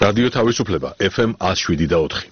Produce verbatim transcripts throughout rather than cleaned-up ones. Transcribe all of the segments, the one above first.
რადიო თავისუფლება ეფ ემ one oh seven და four.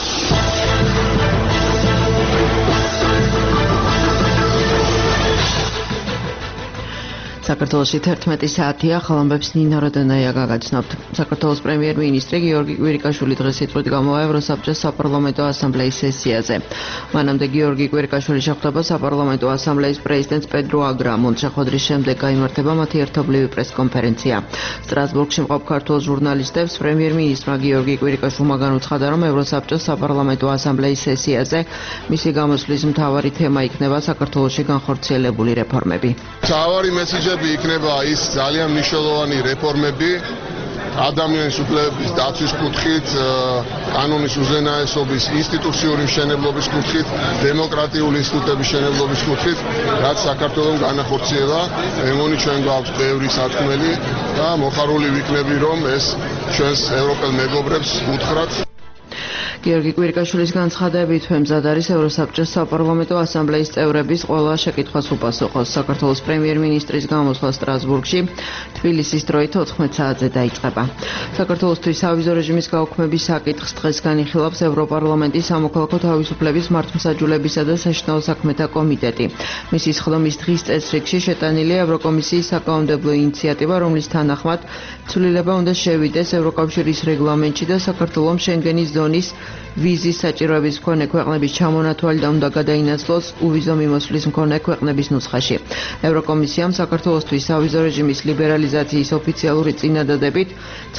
საქართველოში თერთმეტი საათია, ხალხებს ნინო როდონაია გაგაცნობთ. საქართველოს პრემიერ-მინისტრი გიორგი კვირიკაშვილი დღეს იწვევთ გამოვა ევროსაბჭოს საპარლამენტო ასამბლეის სესიაზე. მანამდე გიორგი კვირიკაშვილი შეხვდება საპარლამენტო ასამბლეის პრეზიდენტს პედრო აგრამონს. შეხვედრის შემდეგ გაიმართება მათი ერთობლივი პრესკონფერენცია. სტრასბურგში მყოფ ქართულ ჟურნალისტებს პრემიერ-მინისტრმა გიორგი კვირიკაშვილმა განუცხადა, რომ ევროსაბჭოს საპარლამენტო ასამბლეის სესიაზე მისი გამოსვლის მთავარი თემა იქნება საქართველოში განხორციელებული რეფორმები. მთავარი მესიჯები იქნება ის ძალიან მნიშვნელოვანი რეფორმები ადამიანის უფლებების დაცვის კუთხით, კანონის უზენაესობის, ინსტიტუციური მშენებლობის კუთხით, დემოკრატიული ინსტიტუტების მშენებლობის კუთხით, რაც საქართველოს განახორციელა. მე მგონი ჩვენ გვაქვს ბევრი სათქმელი და მოხარული ვიქნები, რომ ეს ჩვენს ევროპელ მეგობრებს უთხრათ. გიორგი კვირიკაშვილის განცხადებით მზად არის ევროსაბჭოს საპარლამენტო ასამბლეის წევრების ყველა შეკითხვას უპასუხოს. საქართველოს პრემიერ-მინისტრის გამოსვლა სტრასბურგში თბილისის დროით ოთხმეტ საათზე დაიწყება. საქართველოსთვის სავიზო რეჟიმის გაუქმების საკითხს დღეს განიხილავს ევროპარლამენტის სამოქალაქო თავისუფლების მართლმსაჯულებისა და საშინაო საქმეთა კომიტეტი. მისი სხდომის დღის წესრიგში შეტანილია ევროკომისიის საკანონმდებლო ინიციატივა, რომლის თანახმად ცვლილება უნდა შევიდეს ევროკავშირის რეგლამენტში და საქართველოს შენგენის ზონის ვიზის საჭიროების მქონე ქვეყნების ჩამონათვალი და უნდა გადაინაცვლოს უვიზო მიმოსვლის მქონე ქვეყნების ნუსხაში. ევროკომისიამ საქართველოსთვის სავიზო რეჟიმის ლიბერალიზაციის ოფიციალური წინადადებით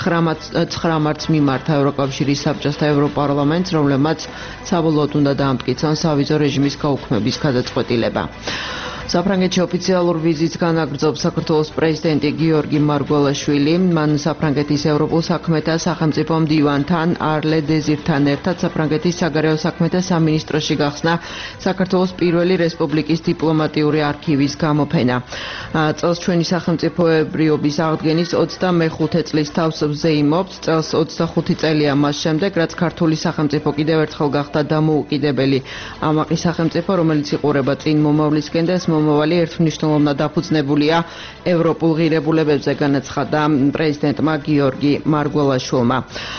ცხრა მარტს მიმართა ევროკავშირის საბჭოს და ევროპარლამენტს, რომლებმაც საბოლოოდ უნდა დაამტკიცონ სავიზო რეჟიმის გაუქმების გადაწყვეტილება. საფრანგეთში ოფიციალურ ვიზიტს განაგრძობს საქართველოს პრეზიდენტი გიორგი მარგველაშვილი. მან საფრანგეთის ევროპულ საქმეთა სახელმწიფო მდივანთან არლე დეზირთან ერთად საფრანგეთის საგარეო საქმეთა სამინისტროში გახსნა საქართველოს პირველი რესპუბლიკის დიპლომატიური არქივის გამოფენა. წელს ჩვენი სახელმწიფოებრიობის აღდგენის ოცდამეხუთე წლის თავს ვზეიმობთ. წელს ოცდახუთი წელია მას შემდეგ, რაც ქართული სახელმწიფო კიდევ ერთხელ გახდა დამოუკიდებელი ამაყი სახელმწიფო, რომელიც იყურება წინ მომავლისკენ და მომავალი ერთმნიშვნელოვნად დაფუძნებულია ევროპულ ღირებულებებზე, განაცხადა პრეზიდენტმა გიორგი მარგველაშვილმა.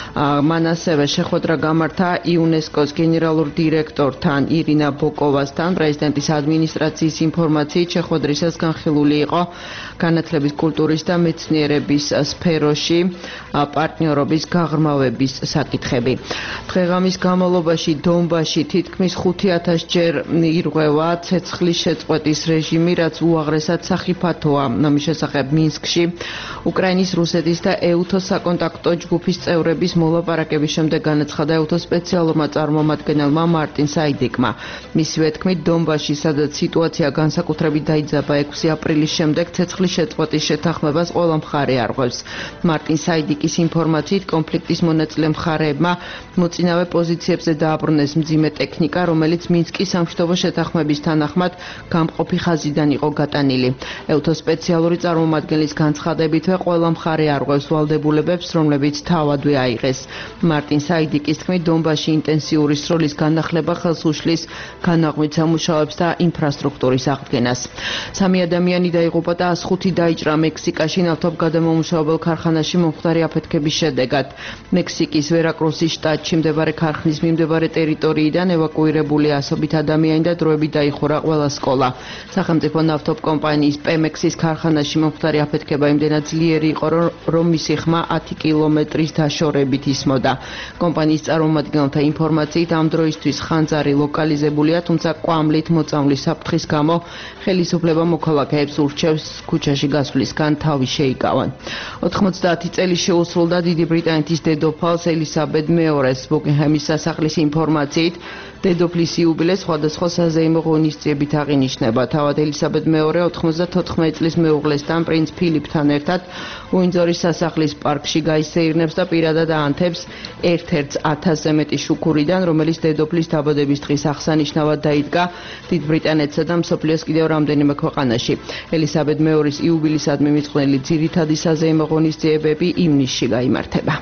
მან ასევე შეხვედრა გამართა იუნესკოს გენერალურ დირექტორთან ირინა ბოკოვასთან. პრეზიდენტის ადმინისტრაციის ინფორმაციით შეხვედრისას განხილული იყო განათლების, კულტურის და მეცნიერების სფეროში პარტნიორობის გაღრმავების საკითხები. დღეღამის განმავლობაში დონბასში თითქმის ხუთი ათას ჯერ ირღვევა ცეცხლის შეწყვეტის რეჟიმი, რაც უაღრესად სახიფათოა. ამის შესახებ მინსკში უკრაინის, რუსეთის და ეუთოს საკონტაქტო ჯგუფის წევრების მოლაპარაკების შემდეგ განაცხადა ეუთოს სპეციალურმა წარმომადგენელმა მარტინ საიდიკმა. მისივე თქმით, დონბასში, სადაც სიტუაცია განსაკუთრებით დაიძაბა ექვსი აპრილის შემდეგ, ცეცხლის შეწყვეტის შეთანხმებას ყველა მხარე არღვევს. მარტინ საიდიკის ინფორმაციით, კონფლიქტის მონაწილე მხარეებმა მოწინავე პოზიციებზე დააბრუნეს მძიმე ტექნიკა, რომელიც მინსკის სამშვიდობო შეთანხმების თანახმად გამყოფი ხაზიდან იყო გატანილი. ეუთოს სპეციალური წარმომადგენლის განცხადებითვე ყველა მხარე არღვევს ვალდებულებებს, რომლებიც თავადვე აიღეს. მარტინ საიდიკის თქმით, დონბასში ინტენსიური სროლის განახლება ხელს უშლის განაღმით სამუშაოებს და ინფრასტრუქტურის აღდგენას. სამი ადამიანი დაიღუპა და ას ხუთი დაიჭრა მექსიკაში ნავთობგადამამუშავებელ ქარხანაში მომხდარი აფეთქების შედეგად. მექსიკის ვერაკრუსის შტატში მდებარე ქარხნის მიმდებარე ტერიტორიიდან ევაკუირებული ასობით ადამიანი და დროებით დაიხურა ყველა სკოლა. სახელმწიფო ნავთობკომპანიის პემექსის ქარხანაში მომხდარი აფეთქება იმდენად ძლიერი იყო, რომ მისი ხმა ათი კილომეტრის დაშორებით ისმოდა. კომპანიის წარმომადგენელთა ინფორმაციით, ამ დროისთვის ხანძარი ლოკალიზებულია, თუმცა კვამლით მოწამვლის საფრთხის გამო ხელისუფლება მოქალაქეებს ურჩევს ქუჩაში გასვლისგან თავი შეიკავან. ოთხმოცდაათი წელი შეუსრულდა დიდი ბრიტანეთის დედოფალს ელისაბედ მეორეს. ბუკინგჰემის სასახლის ინფორმაციით, დედოფლის იუბილე სხვადასხვა საზეიმო ღონისძიებით აღინიშნება. თავად ელისაბედ მეორე ოთხმოცდათოთხმეტი წლის მეუღლესთან, პრინც ფილიპთან ერთად უინძორის სასახლის პარკში გაისეირნებს და პირადად აანთებს ერთ-ერთს ათასზე მეტი შუქურიდან, რომელიც დედოფლის დაბადების დღის აღსანიშნავად დაიდგა დიდ ბრიტანეთსა და მსოფლიოს კიდევ რამდენიმე ქვეყანაში. ელისაბედ მეორის იუბილისადმი მიწყვნილი ძირითადი საზეიმო ღონისძიებები ივნისში გაიმართება.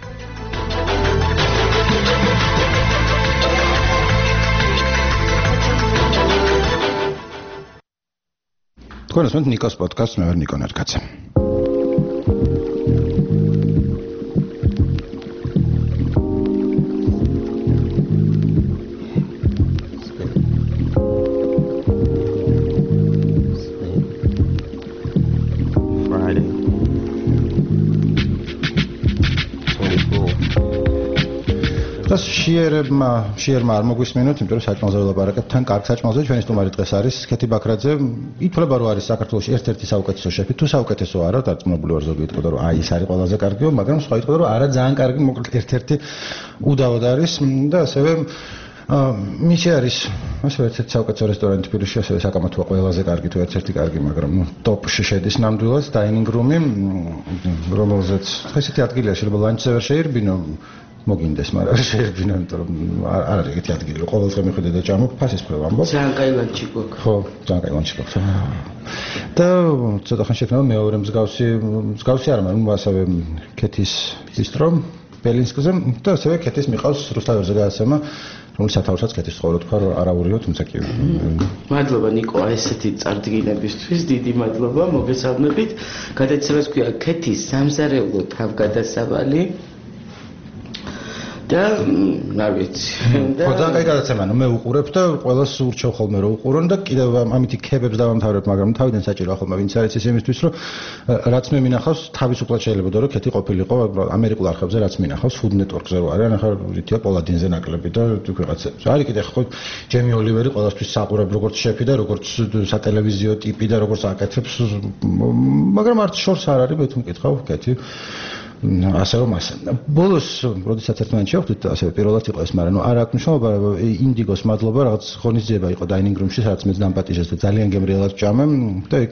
თქვენ ასმენთ ნიკოს პოდკასტს, მე ვარ ნიკო ნარკაცა. შიერებმა შიერმა არ მოგვისმენოთ, იმიტომ რომ საჭმელზე ვლაპარაკებთ, თან კარგ საჭმელზე ჩვენი სტუმარი დღეს არის ქეთი ბაქრაძე. ითვლება რომ არის საქართველოში ერთ-ერთი საუკეთესო შეფი, თუ საუკეთესო არა, დარწმუნებული ვარ ზოგი იტყოდა რომ აი ეს არის ყველაზე კარგიო, მაგრამ სხვა იტყოდა რომ არა ძალიან კარგი, მოკლედ ერთ-ერთი უდავოდ არის და ასევე მისი არის ასევე ერთ-ერთი საუკეთესო რესტორანი თბილისში, ასევე საკამათოა ყველაზე კარგი თუ ერთ-ერთი კარგი, მაგრამ ნუ ტოპში შედის ნამდვილად დაინინგ რუმი, რომელზეც ესეთი ადგილია შეიძლება ლანჩზე ვერ შეირბინო, მოგინდეს, მაგრამ შეირბინო, იმიტომ რომ არ არის ეგეთი ადგილი, რომ ყოველდღე მიხვიდე და ჭამობ, ფასისფრო ამბობ. ძალიან კაი ლანჩი გვაქვს. ხო, ძალიან კაი ლანჩი გვაქვს. და ცოტა ხანში შექმნა მეორე მსგავსი, მსგავსი არა, მაგრამ ასევე ქეთის ბისტრო ბელინსკზე და ასევე ქეთის მიყავს რუსთავერზე გადაცემა, რომელიც სათავესაც ქეთის ცხოვრო თქვა არაურიო, თუმცა კი. მადლობა ნიკო, ესეთი წარდგინებისთვის, დიდი მადლობა, მოგესალმებით. გადაცემას ქვია ქეთის სამზარეულო თავგადასავალი. და არ ვიცი. ხო, ძალიან კაი გადაცემა, მე უყურებ და ყველას ურჩევ ხოლმე რომ უყურონ და კიდევ ამითი ქებებს დავამთავრებ, მაგრამ თავიდან საჭიროა ხოლმე ვინც არის ის იმისთვის, რომ რაც მე მინახავს, თავისუფლად შეიძლება რომ ქეთი ყოფილიყო ამერიკულ არხებზე, რაც მინახავს, Food Network-ზე რო არის, ახლა რითია პოლადინზე ნაკლები და ვიღაცა. არის კიდე ხო ჯემი ოლივერი ყველასთვის საყურებ როგორც შეფი და როგორც სატელევიზიო ტიპი და როგორც აკეთებს, მაგრამ არც შორს არ არის, მე თუ მკითხავ ქეთი. ასე რომ ასე. ბოლოს, როდესაც ერთმანეთს შევხვდით, ასევე პირველად იყო ეს, მაგრამ ნუ არ აქვს მნიშვნელობა, ინდიგოს მადლობა, რაღაც ღონისძიება იყო დაინინგ რუმში, სადაც მეც დამპატიჟეს და ძალიან გემრიელად ჭამე და იქ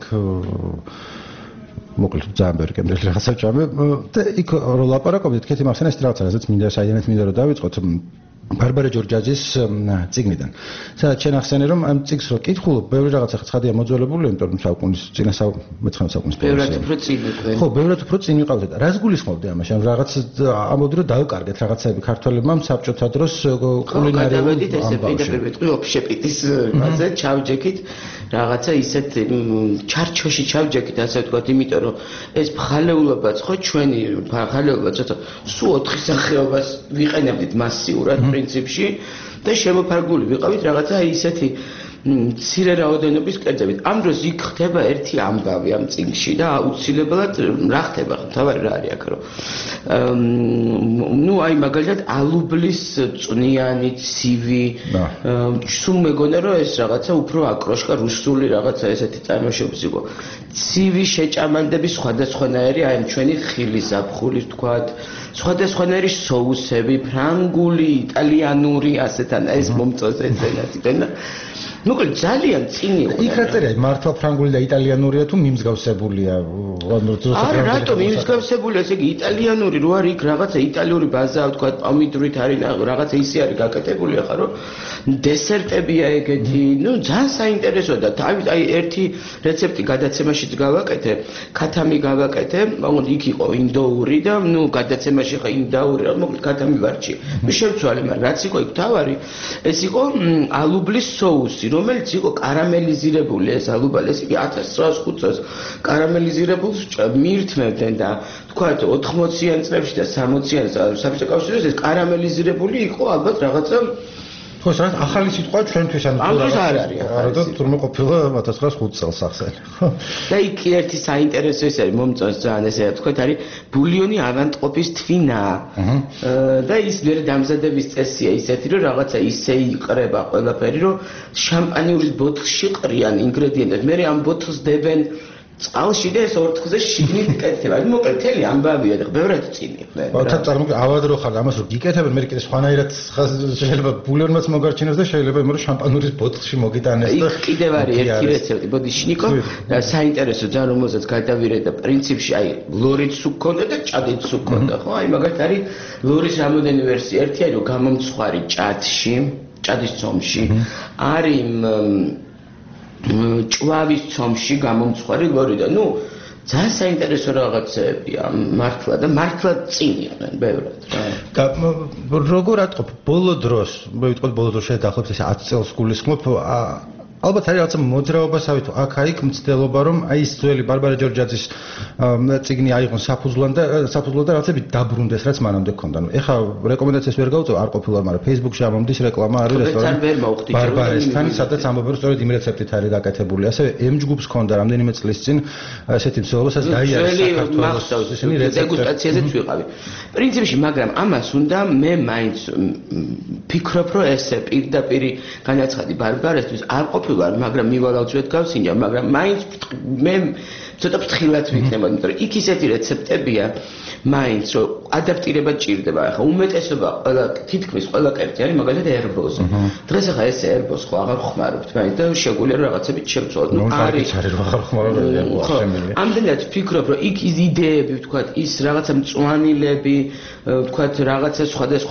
მოკლედ ძალიან ბევრი გემრიელი რაღაცა ჭამე და იქ რო ლაპარაკობდით, ქეთი მახსენე ეს რაღაცა, რაც მინდა საიდანაც მინდა რომ დავიწყოთ ბარბარე ჯორჯაძის წიგნიდან. სადაც შენ ახსენე რომ ამ წიგნს რო კითხულობ, ბევრი რაღაცა ცხადია მოძველებული, იმიტომ რომ საუკუნის წინა მეცხრამეტ საუკუნის ბევრად უფრო წინ იყო. ხო, ბევრად უფრო წინ იყავდა და რას გულისხმობდი ამაში? ამ რაღაც ამბობდი რომ დავკარგეთ რაღაცები ქართველებმა საბჭოთა დროს კულინარიულ გადავედით ესე პირდაპირ ვიტყვი ოფშეპიტის მასე ჩავჯექით რაღაცა ისეთ ჩარჩოში ჩავჯექით ასე ვთქვათ, იმიტომ რომ ეს მხალეულობაც ხო ჩვენი მხალეულობა ცოტა სულ ოთხი სახეობას ვიყენებდით მასიურად პრინციპში და შემოფარგლული ვიყავით რაღაცა ისეთი მცირე რაოდენობის კერძებით. ამ დროს იქ ხდება ერთი ამბავი ამ წიგნში და აუცილებლად რა ხდება, თავარი რა არის აქ რომ ნუ აი მაგალითად ალუბლის წვნიანი ცივი სულ მეგონა რომ ეს რაღაცა უფრო აკროშკა რუსული რაღაცა ესეთი წარმოშობის იყო. ცივი შეჭამანდების სხვადასხვანაირი აი ჩვენი ხილი ზაფხული ვთქვათ, სხვადასხვანაირი соуსები, ფრანგული, იტალიანური ასეთან ეს მომწონს ეცენათიდან და მოკლედ ძალიან წინი იყო. იქ რა წერია, მართლა ფრანგული და იტალიანურია თუ მიმსგავსებულია? არა, რატომ მიმსგავსებულია, ესე იგი იტალიანური რო არის იქ რაღაცა იტალიური ბაზაა ვთქვათ, პომიდრით არის რაღაცა ისე არის გაკეთებული ახლა რომ დესერტებია ეგეთი, ნუ ძალიან საინტერესოა და აი ერთი რეცეპტი გადაცემაშიც გავაკეთე, ქათამი გავაკეთე, მაგრამ იქ იყო ინდოური და ნუ გადაცემაში ხა ინდოური, მოკლედ ქათამი ვარჩი. მე შევცვალე, მაგრამ რაც იყო იქ თავარი, ეს იყო ალუბლის соуსი, რომელიც იყო კარამელიზირებული ეს ალუბალი, ეს იგი ათას ცხრაას ხუთ წელს კარამელიზირებულს მიირთმევდნენ და თქვათ ოთხმოციან წლებში და სამოციან საბჭოთა კავშირის ეს კარამელიზირებული იყო ალბათ რაღაცა ხო, სადაც ახალი სიტყვა ჩვენთვის ანუ ამ დროს არ არის. არა და თურმე ყოფილა ათას ცხრაას ხუთ წელს ახსენე. და იქ ერთი საინტერესო ის არის, მომწონს ძალიან ესე თქვათ, არის ბულიონი ავანტყოფის თვინა. და ის ვერ დამზადების წესია ისეთი, რომ რაღაცა ისე იყრება ყველაფერი, რომ შამპანიურის ბოთლში ყრიან ინგრედიენტებს, მე ამ ბოთლს დებენ წყალში და ეს ორთხზე შიგნით იკეთება. აი მოკლედ მთელი ამბავია და ბევრად წინი ხდება. ოთახ წარმოგი ავად რო ხარ ამას რო გიკეთებენ, მე კიდე სხვანაირად შეიძლება ბულიონმაც მოგარჩინოს და შეიძლება იმერო შამპანურის ბოთლში მოგიტანეს და იქ კიდევ არის ერთი რეცეპტი, ბოდი შნიკო, საინტერესო ძალიან რომელზეც გადავირე და პრინციპში აი ლორიც უქონდა და ჭადიც უქონდა, ხო? აი მაგათ არის ლორის რამოდენი ვერსია, ერთი არის რომ გამომცხვარი ჭადში, ჭადის ცომში, არის ჭვავის ცომში გამომცხვარი ლორი და ნუ ძალიან საინტერესო რაღაცებია მართლა და მართლა წინ იყვნენ ბევრად რა. და როგორ ატყობ ბოლო დროს, მე ვიტყოდ ბოლო დროს შეიძლება დაახლოებით ათი წელს გულისხმობ ალბათ არის რაღაცა მოძრაობასავით აქ-აიქ მცდელობა რომ აი ის ძველი ბარბარა ჯორჯაძის წიგნი აიღონ საფუძვლად და საფუძვლად და რაღაცები დაბრუნდეს რაც მანამდე ქონდა. ნუ ეხა რეკომენდაციას ვერ გავუწევ არ ყოფილა, მაგრამ Facebook-ში ამომდის რეკლამა არის რესტორანი ბარბარესთან, სადაც ამბობენ რომ სწორედ იმ რეცეპტით არის გაკეთებული. ასევე M ჯგუფს ქონდა რამდენიმე წლის წინ ესეთი მსვლელობა, სადაც დაიარეს საქართველოს ისინი დეგუსტაციაზეც ვიყავი. პრინციპში, მაგრამ ამას უნდა მე მაინც ფიქრობ რომ ესე პირდაპირ განაცხადი ბარბარესთვის არ ყოფილა, მაგრამ მივალავწვეთ გავსინჯა, მაგრამ მაინც მე ცოტა ფრთხილად ვიქნებოდი, იმიტომ რომ იქ ისეთი რეცეპტებია მაინც რომ ადაპტირება ჭირდება. ახლა უმეტესობა ყველა თითქმის ყველა კერძი არის მაგალითად ერბოზი. დღეს ახლა ეს ერბოზ ხო აღარ ხმარობთ, მაინც და შეგვიძლია რაღაცებით შევწოდოთ. ნუ არის არის რომ აღარ ხმარობთ შემიძლია. ამდენად ვფიქრობ რომ იქ ის იდეები, ვთქვათ, ის რაღაცა მწვანილები, ვთქვათ, რაღაცა სხვადასხვა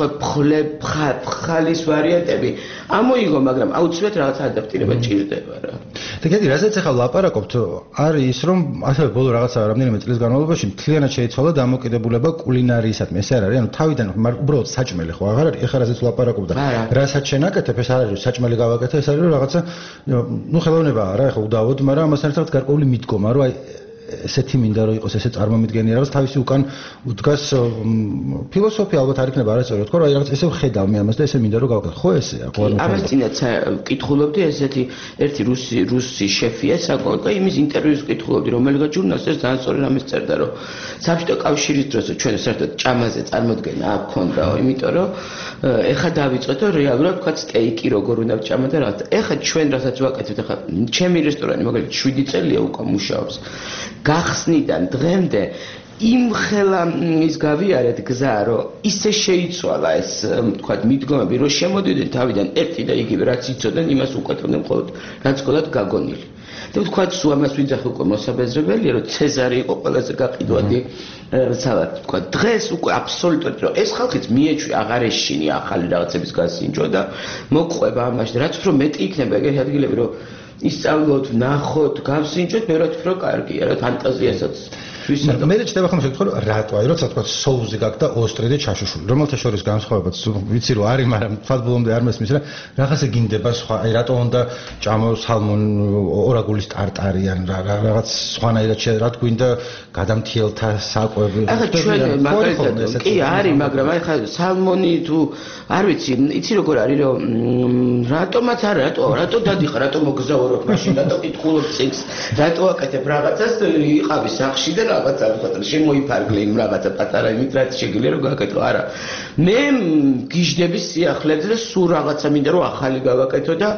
ფხალის ვარიანტები ამოიღო, მაგრამ აუცილებლად რაღაცა ადაპტირება ჭირდება რა. და კიდე რასაც ახლა ლაპარაკობთ, არის ის რომ ასევე ბოლო რაღაცა რამდენიმე წლის განმავლობაში მთლიანად შეიცვალა დამოკიდებულება კულინარიისადმი. ეს არ არის, ანუ თავიდან უბრალოდ საჭმელი ხო აღარ არის, ეხლა რასაც ლაპარაკობ და რასაც შენაკეთებ, ეს არ არის საჭმელი გავაკეთე, ეს არის რომ რაღაცა ნუ ხელოვნებაა რა, ეხლა უდავოდ, მაგრამ ამასთან ერთად გარკვეული მიდგომა, რომ აი ესეთი მინდა რომ იყოს ესე წარმომიდგენი რაღაც თავისი უკან უდგას ფილოსოფია ალბათ არ იქნება არასწორად თქო რა რაღაც ესე ვხედავ მე ამას და ესე მინდა რომ გავაკეთო ხო ესეა ხო არ ამას წინაც ვკითხულობდი ესეთი ერთი რუსი რუსი შეფია საკუთარ და იმის ინტერვიუს ვკითხულობდი რომელიღაც ჟურნალს ეს ძალიან სწორად ამის წერდა რომ საბჭოთა კავშირის დროს ჩვენ საერთოდ ჭამაზე წარმოდგენა აქ ქონდაო იმიტომ რომ ეხა დავიწყეთ რომ რეალურად თქვა სტეიკი როგორ უნდა ვჭამა და რაღაც ეხა ჩვენ რასაც ვაკეთებთ ეხა ჩემი რესტორანი მაგალითად შვიდი წელია უკვე მუშაობს გახსნიდან დღემდე იმ ხელა ის გავიარეთ გზა რომ ისე შეიცვალა ეს თქვა მიდგომები რომ შემოდიდნენ თავიდან ერთი და იგივე რაც იცოდნენ იმას უყეთებდნენ მხოლოდ რაც ყოლად გაგონილი და თქვა სულ ამას ვიძახი უკვე მოსაბეზრებელია რომ ცეზარი იყო ყველაზე გაყიდვადი სალათ თქვა დღეს უკვე აბსოლუტურად რომ ეს ხალხიც მიეჩვი აღარ ეშინი ახალი რაღაცების გასინჯვა და მოყვება ამაში რაც უფრო მეტი იქნება ეგეთი ადგილები რომ ისწავლოთ, ნახოთ, გავსინჯოთ, მე რა თქმა უნდა კარგია, რა ფანტაზიასაც ვისად. მე შეიძლება ხომ შეგეთქო, რატო აი, როცა თქვა სოუსი გაქვს და ოსტრი და ჩაშუშული. რომელთა შორის განსხვავებაც ვიცი რომ არის, მაგრამ თვალბოლომდე არ მესმის რა. რაღაცა გინდება სხვა, აი რატო უნდა ჭამო სალმონ ორაგულის ტარტარი ან რაღაც სხვანაირად რა გვინდა გადამთიელთა საკვები. ახლა ჩვენ მაგალითად კი არის, მაგრამ აი ხა სალმონი თუ არ ვიცი, იცი როგორ არის რომ რატომაც არ რატო რატო დადიხარ, რატო მოგზაურობ მაშინ, რატო კითხულობ წიგნს, რატო აკეთებ რაღაცას, იყავი სახში და რაღაცა ვთქვათ, შემოიფარგლე იმ რაღაცა პატარა იმით, რაც შეგიძლია რომ გააკეთო. არა. მე გიждდები სიახლეზე და სულ რაღაცა მინდა რომ ახალი გავაკეთო და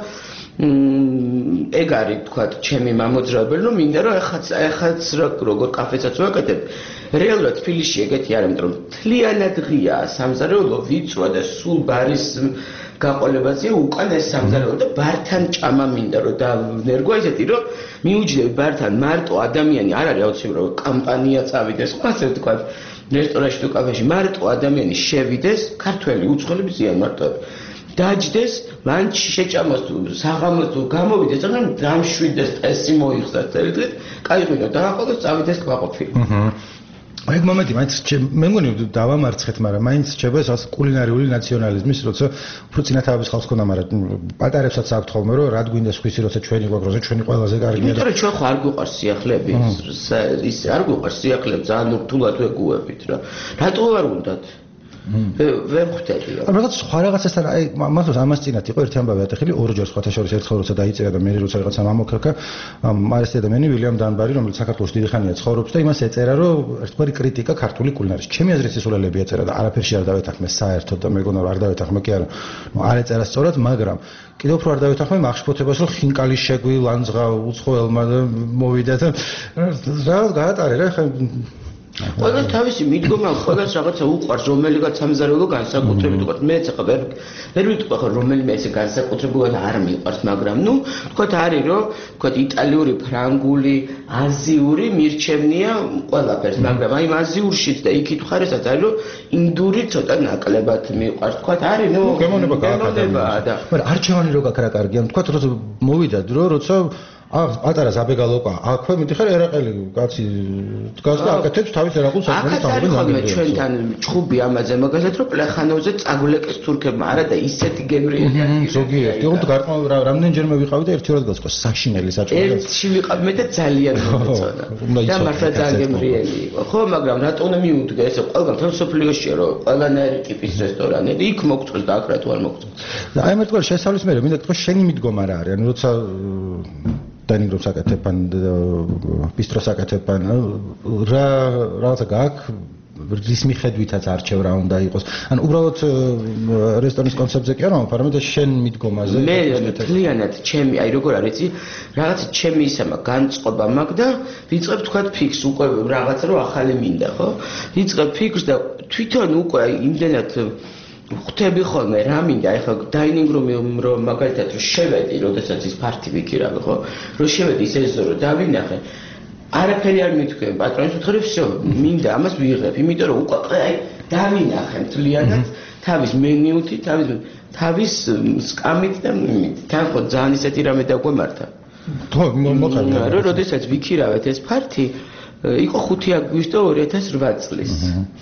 ეგ არის ვთქვათ, ჩემი მამოძრავებელი, რომ მინდა რომ ეხაც ეხაც როგორ კაფესაც ვაკეთებ. რეალურად თბილისში ეგეთი არ ამიტომ თლიანად ღია სამზარეულო ვიწვა და სულ ბარის გაყოლებაზე უკან ეს სამზარეულო და ბართან ჭამა მინდა რომ დავნერგო ესეთი რომ მიუჯდები ბართან მარტო ადამიანი არ არის აუცილებლად რომ კამპანია წავიდეს ხო ასე ვთქვათ რესტორანში თუ კაფეში მარტო ადამიანი შევიდეს ქართველი უცხოელები ზიან მარტო დაჯდეს ლანჩი შეჭამოს თუ საღამოს თუ გამოვიდეს მაგრამ დამშვიდეს წესი მოიხსნა წელიწად კაიყვინო დააყოლოს წავიდეს კმაყოფილი აჰა აი მომენტი მაინც მე მგონი დავამარცხეთ, მაგრამ მაინც რჩება ეს კულინარიული ნაციონალიზმის, როცა უფრო წინათავების ხალხს ქონდა, მაგრამ პატარებსაც აქვთ ხოლმე, რომ რად გვინდა სხვისი, როცა ჩვენი გვაქვს, როცა ჩვენი ყველაზე კარგია. იმიტომ რომ ჩვენ ხო არ გვიყვარს სიახლეები, ის არ გვიყვარს სიახლეები, ძალიან რთულად ვეგუებით რა. რატო არ უნდათ? ვერ ხვდები რა. რაღაც სხვა რაღაცასთან აი მართლა ამას წინათ იყო ერთი ამბავი ატეხილი ორჯერ სხვათა შორის ერთხელ როცა დაიწერა და მე როცა რაღაცა მამოქრქა მარესტე და მენი ვილიამ დანბარი რომელიც საქართველოს დიდი ხანია ცხოვრობს და იმას ეწერა რომ ერთგვარი კრიტიკა ქართული კულინარიის. ჩემი აზრით სისულელები ეწერა და არაფერში არ დავეთანხმე საერთოდ და მეგონა რომ არ დავეთანხმე კი არა. ნუ არ ეწერა სწორად, მაგრამ კიდევ უფრო არ დავეთანხმე მახშფოთებას რომ ხინკალი შეგვი ლანძღა უცხოელმა და მოვიდა და რა გაატარე რა ხა ყველას თავისი მიდგომა, ყველას რაღაცა უყვარს, რომელიღაც სამზარეულო განსაკუთრებით უყვარს. მეც ახლა ვერ ვერ ვიტყვი ახლა რომელიმე ესე განსაკუთრებულად არ მიყვარს, მაგრამ ნუ თქვათ არის რომ თქვათ იტალიური, ფრანგული, აზიური მირჩევნია ყველაფერს, მაგრამ აი აზიურშიც და იქით ხარესაც არის რომ ინდური ცოტა ნაკლებად მიყვარს. თქვათ არის ნუ გემოვნება გააკადა. და მაგრამ არჩევანი რო გაქვს რა კარგია. თქვათ როცა მოვიდა დრო, როცა აა პატარა ზაბეგალოკა აქვე მიდიხარ ერაყელი კაცი დგას და აკეთებს თავის ერაყულ საქმეს ამბობენ ხოლმე ჩვენთან ჩხუბი ამაზე მაგალითად რომ პლეხანოვზე წაგვლეკეს თურქებმა არა და ისეთი გემრიელია ზოგიერთი თუმცა გარკვეულ რამდენჯერმე ვიყავი და ერთი ორად გასყო საშინელი საჭმელი ერთში ვიყავ მე და ძალიან მომეწონა და მართლა ძალიან გემრიელი იყო ხო მაგრამ რატო უნდა მიუდგე ესე ყველგან თელ სოფლიოშია რომ ყველანაირი ტიპის რესტორანები იქ მოგწონს და აქ რა თუ არ მოგწონს და აი მერტყვა შესავლის მერე მინდა თქვა შენი მიდგომა რა არის ანუ როცა დაინგრობს აკეთებან ბისტროს აკეთებან რა რაღაცა გაქვს რის მიხედვითაც არჩევ რა უნდა იყოს ანუ უბრალოდ რესტორნის კონცეფტზე კი არ ვამბობ და შენ მიდგომაზე მე მთლიანად ჩემი აი როგორ არის იცი რაღაცა ჩემი ისამა განწყობა მაქვს და ვიწყებ თქვა ფიქს უკვე რაღაცა რომ ახალი მინდა ხო ვიწყებ ფიქს და თვითონ უკვე იმდენად ხვდები ხოლმე რა მინდა ეხლა დაინინგ რომ რომ მაგალითად რომ შევედი როდესაც ის ფართი ვიქირავი ხო რომ შევედი ის ეზო რომ დავინახე არაფერი არ მithქვენ პატრონის უთხარი всё მინდა ამას ვიღებ იმიტომ რომ უკვე აი დავინახე მთლიანად თავის მენიუთი თავის თავის სკამით და თან ხო ძალიან ისეთი რამე დაგვემართა ხო მოხარდა რომ როდესაც ვიქირავეთ ეს ფართი იყო ხუთი აგვისტო ორი ათას რვა წლის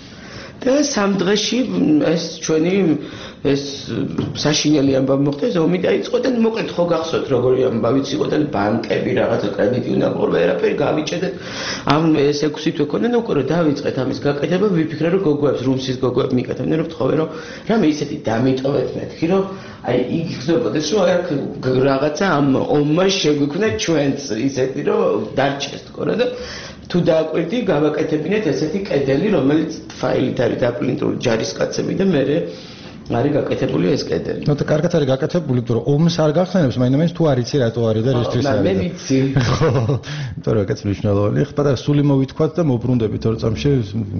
და სამ დღეში ეს ჩვენი ეს საშინელი ამბავი მოხდა ეს ომი დაიწყო და მოკლედ ხო გახსოვთ როგორი ამბავიც იყო და ბანკები რაღაცა კრედიტი უნდა ყო ვერაფერი გავიჭედეთ ამ ეს ექვსი თვე ქონდა და უკვე რომ დავიწყეთ ამის გაკეთება ვიფიქრე რომ გოგოებს რუმსის გოგოებს მიკეთებდნენ რომ თხოვე რომ რამე ისეთი დამიტოვეთ მეთქი რომ აი იგი ხდებოდეს რომ აქ რაღაცა ამ ომმა შეგვიქმნა ჩვენც ისეთი რომ დარჩეს თქო რა და თუ დააკვირდი გავაკეთებინეთ ესეთი კედელი რომელიც ფაილით არის დაპრინტული ჯარისკაცები და მე არის გაკეთებული ეს კედელი. ნუ და კარგად არის გაკეთებული, იმიტომ რომ ომს არ გახსენებს, მაინც თუ არ იცი რატო არის და რისთვის არის. მე ვიცი. იმიტომ რომ ეკაც მნიშვნელოვანია. ხა პატარა სული მოვითქვათ და მოbrunდებით ორ წამში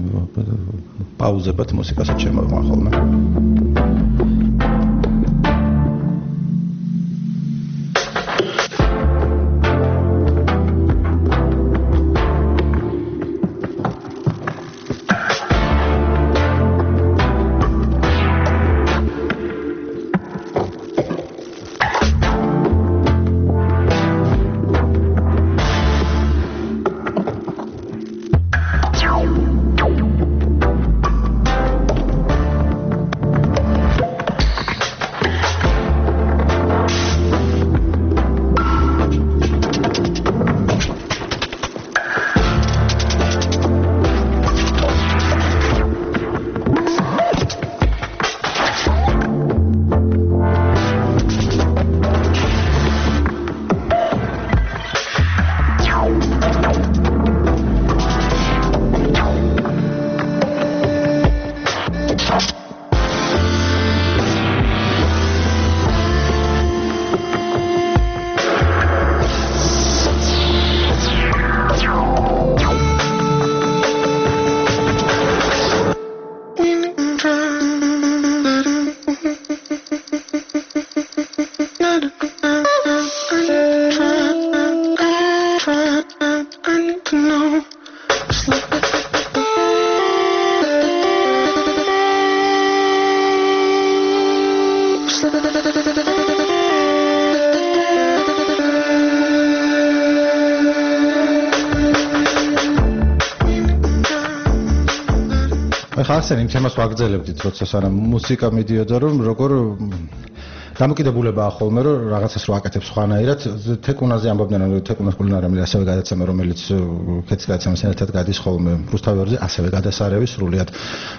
პაუზებად მუსიკასაც შემოვმა ხოლმე. ხარცენ იმ თემას ვაგრძელებდით, როცა სანამ მუსიკა მიდიოდა, რომ როგორ დამოკიდებულებაა ხოლმე, რომ რაღაცას რო აკეთებს სხვანაირად, თეკუნაზე ამბობდნენ, რომ თეკუნას კულინარიუმი ასევე გადაცემა, რომელიც ქეცი გადაცემასთან ერთად გადის ხოლმე რუსთაველზე, ასევე გადასარევი სრულიად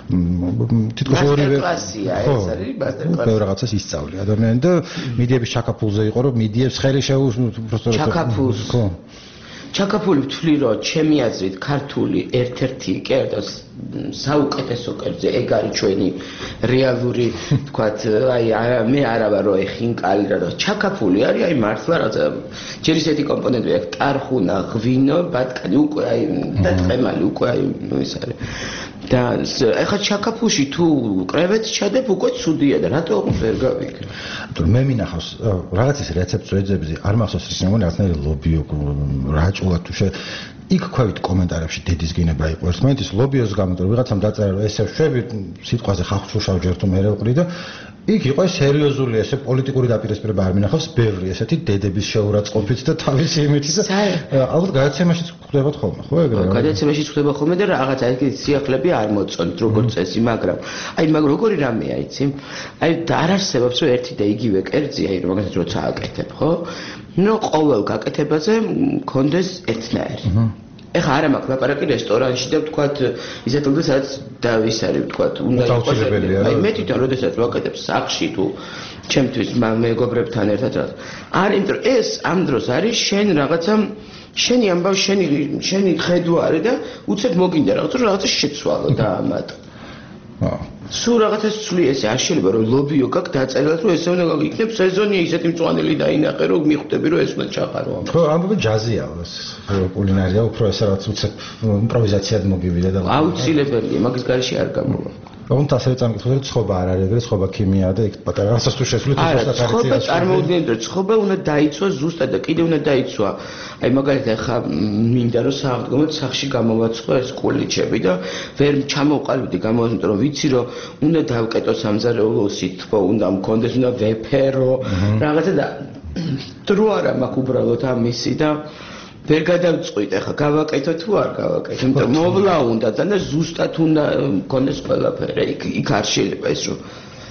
თითქოს ორივე კლასია ეს არის მასტერკლასი. ბევრ რაღაცას ისწავლი ადამიანი და მიდიების ჩაკაფულზე იყო, რომ მიდიებს ხელი შეუпросто ჩაკაფულს. ხო. ჩაკაფული ვთვლი რომ ჩემი აზრით ქართული ერთ-ერთი კერძო საუკეთესო კერძი ეგ არის ჩვენი რეალური თქვათ აი მე არა ვარ რომ ეხინკალი რა ჩაკაფული არის აი მართლა რა ჯერ ისეთი კომპონენტები აქვს ტარხუნა ღვინო ბატკანი უკვე აი და ტყემალი უკვე აი ის არის და ეხლა ჩაკაფუში თუ კრევეტს ჩადებ უკვე ცუდია და რატო ვერ გავიქ თუ მე მინახავს რაღაც ის რეცეპტ წვეძებზე არ მახსოვს ის ნამონი რაღაცნაირი ლობიო რაჭულა თუ შე იქ ქვევით კომენტარებში დედის გინება იყო ერთმანეთის ლობიოს გამო რომ ვიღაცამ დაწერა რომ ესე შვები სიტყვაზე ხალხს უშავ ჯერ თუ მე ვყრი და იქ იყო სერიოზული ესე პოლიტიკური დაპირისპირება არ მინახავს ბევრი ესეთი დედების შეურაცხყოფით და თავისი იმით და ალბათ გადაცემაშიც ხდებათ ხოლმე ხო ეგრე გადაცემაშიც ხდება ხოლმე და რაღაცა ეგეთი სიახლეები არ მოწონთ როგორც წესი მაგრამ აი მაგრამ როგორი რამეა იცი აი არ არსებობს რომ ერთი და იგივე კერძი აი რომ მაგას როცა აკეთებ ხო ნუ ყოველ გაკეთებაზე მქონდეს ერთნაირი ეხა არა მაქვს ლაპარაკი რესტორანში და ვთქვათ ისეთამდე სადაც დავის არის ვთქვათ უნდა იყოს აი მე თვითონ როდესაც ვაკეთებ სახლში თუ ჩემთვის მეგობრებთან ერთად რაღაც არ იმიტომ ეს ამ დროს არის შენ რაღაცა შენი ამბავი შენი შენი ხედვა არის და უცებ მოგინდა რაღაც რომ რაღაცა შეცვალო და ამათ სულ რაღაცა ცვლი ესე არ შეიძლება რომ ლობიო გაქვს დაწერილად რომ ესე უნდა იქნებ სეზონია ისეთი მწვანელი დაინახე რომ მიხვდები რომ ეს უნდა ჩაყარო ამას ხო ამბობი ჯაზია ეს კულინარია უფრო ესე რაღაც უცებ იმპროვიზაციად მოგივიდა და აუცილებელია მაგის გარეშე არ გამოვა თუმცა ასევე წამკითხოთ რომ ცხობა არ არის ეგრე ცხობა ქიმიაა და იქ პატარა რაღაცას თუ შესვლით უბრალოდ ცხობა წარმოუდგენლად რომ ცხობა უნდა დაიცვა ზუსტად და კიდე უნდა დაიცვა აი მაგალითად ახლა მინდა რომ საავტომობილო სახში გამოვაცხო ეს კულიჩები და ვერ ჩამოვყალიბდი გამოვაცხო რომ ვიცი რომ უნდა დავკეტო სამზარეულო სითბო უნდა მქონდეს უნდა ვეფერო რაღაცა და დრო არა მაქვს უბრალოდ ამისი და ვერ გადავწყვიტ ახლა გავაკეთო თუ არ გავაკეთო იმიტომ მოვლა უნდა და ზუსტად უნდა მქონდეს ყველაფერი იქ იქ არ შეიძლება ეს რომ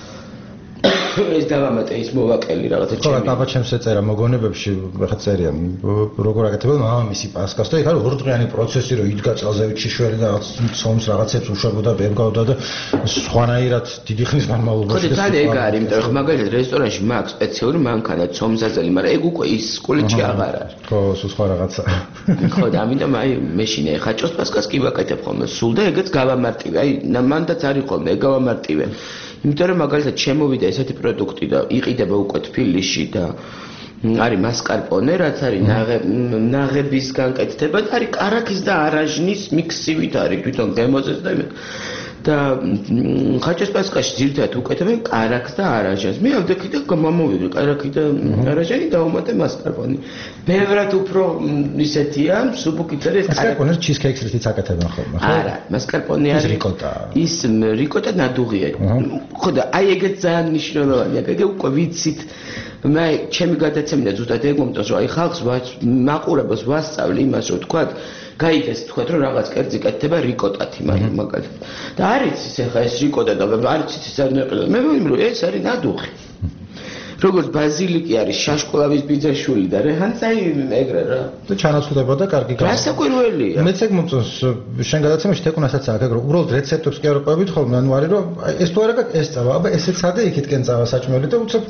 ეს დავამატე ის მოვაკელი რაღაცა ჩემი ხო დაბა ჩემს ეწერა მოგონებებში ხა წერია როგორ აკეთებდა მამამისი პასკას და იქ არის ორდღიანი პროცესი რომ იდგა წელზევით შველი და რაღაც ცომს რაღაცებს უშვებოდა ბევრგავდა და სხვანაირად დიდი ხნის განმავლობაში ხო და ეგ არის იმიტომ რომ მაგალითად რესტორანში მაქვს სპეციალური მანქანა ცომზაზელი მაგრამ ეგ უკვე ის სკოლიჩი აღარ არის ხო სულ სხვა რაღაცა ხო და ამიტომ აი მეშინე ხაჭოს პასკას კი ვაკეთებ ხოლმე სულ და ეგეც გავამარტივე აი მანდაც არის ხოლმე ეგ გავამარტივე იმიტომ რომ მაგალითად შემოვიდა ესეთი პროდუქტი და იყიდება უკვე თბილისში და არის მასკარპონე რაც არის ნაღებისგან კეთდება და არის კარაქის და არაჟნის მიქსივით არის თვითონ გემოზეს და და ხაჭოს პასკაში ძირითადად უკეთებენ კარაქს და არაჟანს მე ავდექი და გამომოვიდი კარაქი და არაჟანი დავუმატე მასკარპონე ბევრად უფრო ისეთია სუბუქით არის მასკარპონე ჩიზკეიქს რითიც აკეთებენ ხოლმე ხო არა მასკარპონე არის რიკოტა ის რიკოტა ნადუღია ხო და აი ეგეც ძალიან მნიშვნელოვანია ეგ უკვე ვიცით მე ჩემი გადაცემა ზუსტად ეგ მომწონს რომ აი ხალხს მაყურებელს ვასწავლი იმას რომ თქვათ გაიგეს თქვათ რომ რაღაც კერძი კეთდება რიკოტათი მაგალითად და არის ის ახლა ეს რიკოტა და არის ის არ ნეყილა მე ვიმბლო ეს არის ნადუღი როგორც ბაზილიკი არის შაშკოლავის ბიძაშვილი და რეჰანცაი ეგრე რა და ჩანაცვლდება და კარგი გა გასაკვირველია მეც ეგ მომწონს შენ გადაცემაში თეკუნასაც აქვს ეგრე უბრალოდ რეცეპტებს კი არ ყვებით ხოლმე ანუ არის რომ ეს თუ არა ეს წავა აბა ესეც ადა იქითკენ წავა საჭმელი და უცებ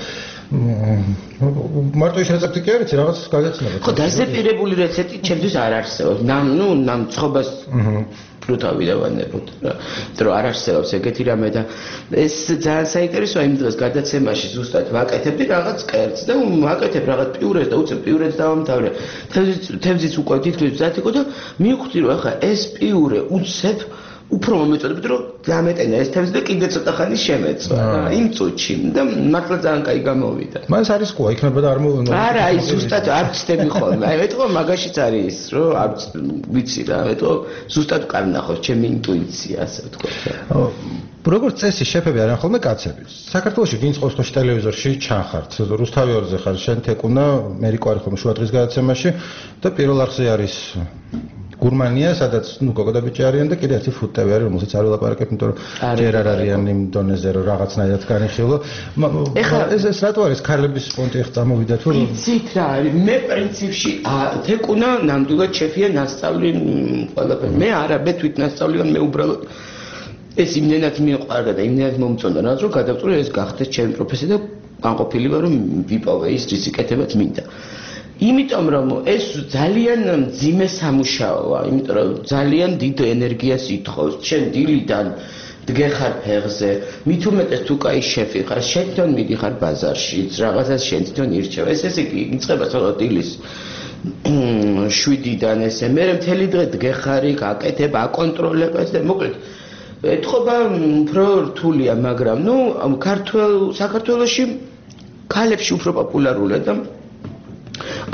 მარტო ის რეცეპტი კი არის რაღაც გაგეხსნება ხო დაზეპირებული რეცეპტი ჩემთვის არ არსებობს ნამ ნუ ნამ ცხობას ფლუტავი დავანებოთ რა დრო არ არსებობს ეგეთი რამე და ეს ძალიან საინტერესოა იმ დღეს გადაცემაში ზუსტად ვაკეთებდი რაღაც კერძს და ვაკეთებ რაღაც პიურეს და უცებ პიურეს დავამთავრე თევზიც უკვე თითქმის მზად იყო და მივხვდი რომ ახლა ეს პიურე უცებ უფრო მომეწოდებოდა რომ დამეტენა ეს თევზი და კიდე ცოტა ხანი შემეწვა რა იმ წუთში და მართლა ძალიან კაი გამოვიდა მას არის ყვა იქნება და არ მოვიდა არა აი ზუსტად არ ვწდები ხოლმე აი მეტყვა მაგაშიც არის ის რომ არ ვიცი რა მეტყვა ზუსტად კარ ნახოს ჩემი ინტუიცია ასე ვთქვა როგორც წესი შეფები არიან ხოლმე კაცები საქართველოში ვინც ყავს ხო ტელევიზორში ჩახართ რუსთავი ორზე ხარ შენ თეკუნა მერიკო არის ხოლმე შუადღის გადაცემაში და პირველ არხზე არის გურმანია, სადაც ნუ გოგოდა ბიჭი არიან და კიდე ერთი ფუტტევი არის, რომელსაც არ ვლაპარაკებ, იმიტომ რომ ჯერ არ არიან იმ დონეზე, რომ რაღაცნაირად განიხილო. ეხლა ეს ეს რატო არის ქალების პონტი ხ წამოვიდა თუ იცით რა არის? მე პრინციპში თეკუნა ნამდვილად შეფია ნასწავლი ყველაფერი. მე არა, მე თვით ნასწავლიან, მე უბრალოდ ეს იმენად მიყვარდა და იმენად მომწონდა, რაც რომ გადავწყვიტე ეს გახდეს ჩემი პროფესია და განყოფილი ვარ რომ ვიპოვე ის რის იკეთებაც მინდა. იმიტომ რომ ეს ძალიან მძიმე სამუშაოა, იმიტომ რომ ძალიან დიდ ენერგიას ითხოვს. შენ დილიდან დგეხარ ფეხზე, მით უმეტეს თუ კაი შეფი ხარ, შენ თვითონ მიდიხარ ბაზარში, რაღაცას შენ თვითონ ირჩევ. ეს ესე იგი იწყება ცოტა დილის შვიდიდან ესე, მე მთელი დღე დგეხარი, გაკეთებ, აკონტროლებ ეს და მოკლედ ეთქობა უფრო რთულია, მაგრამ ნუ ქართულ საქართველოში ქალებში უფრო პოპულარულია და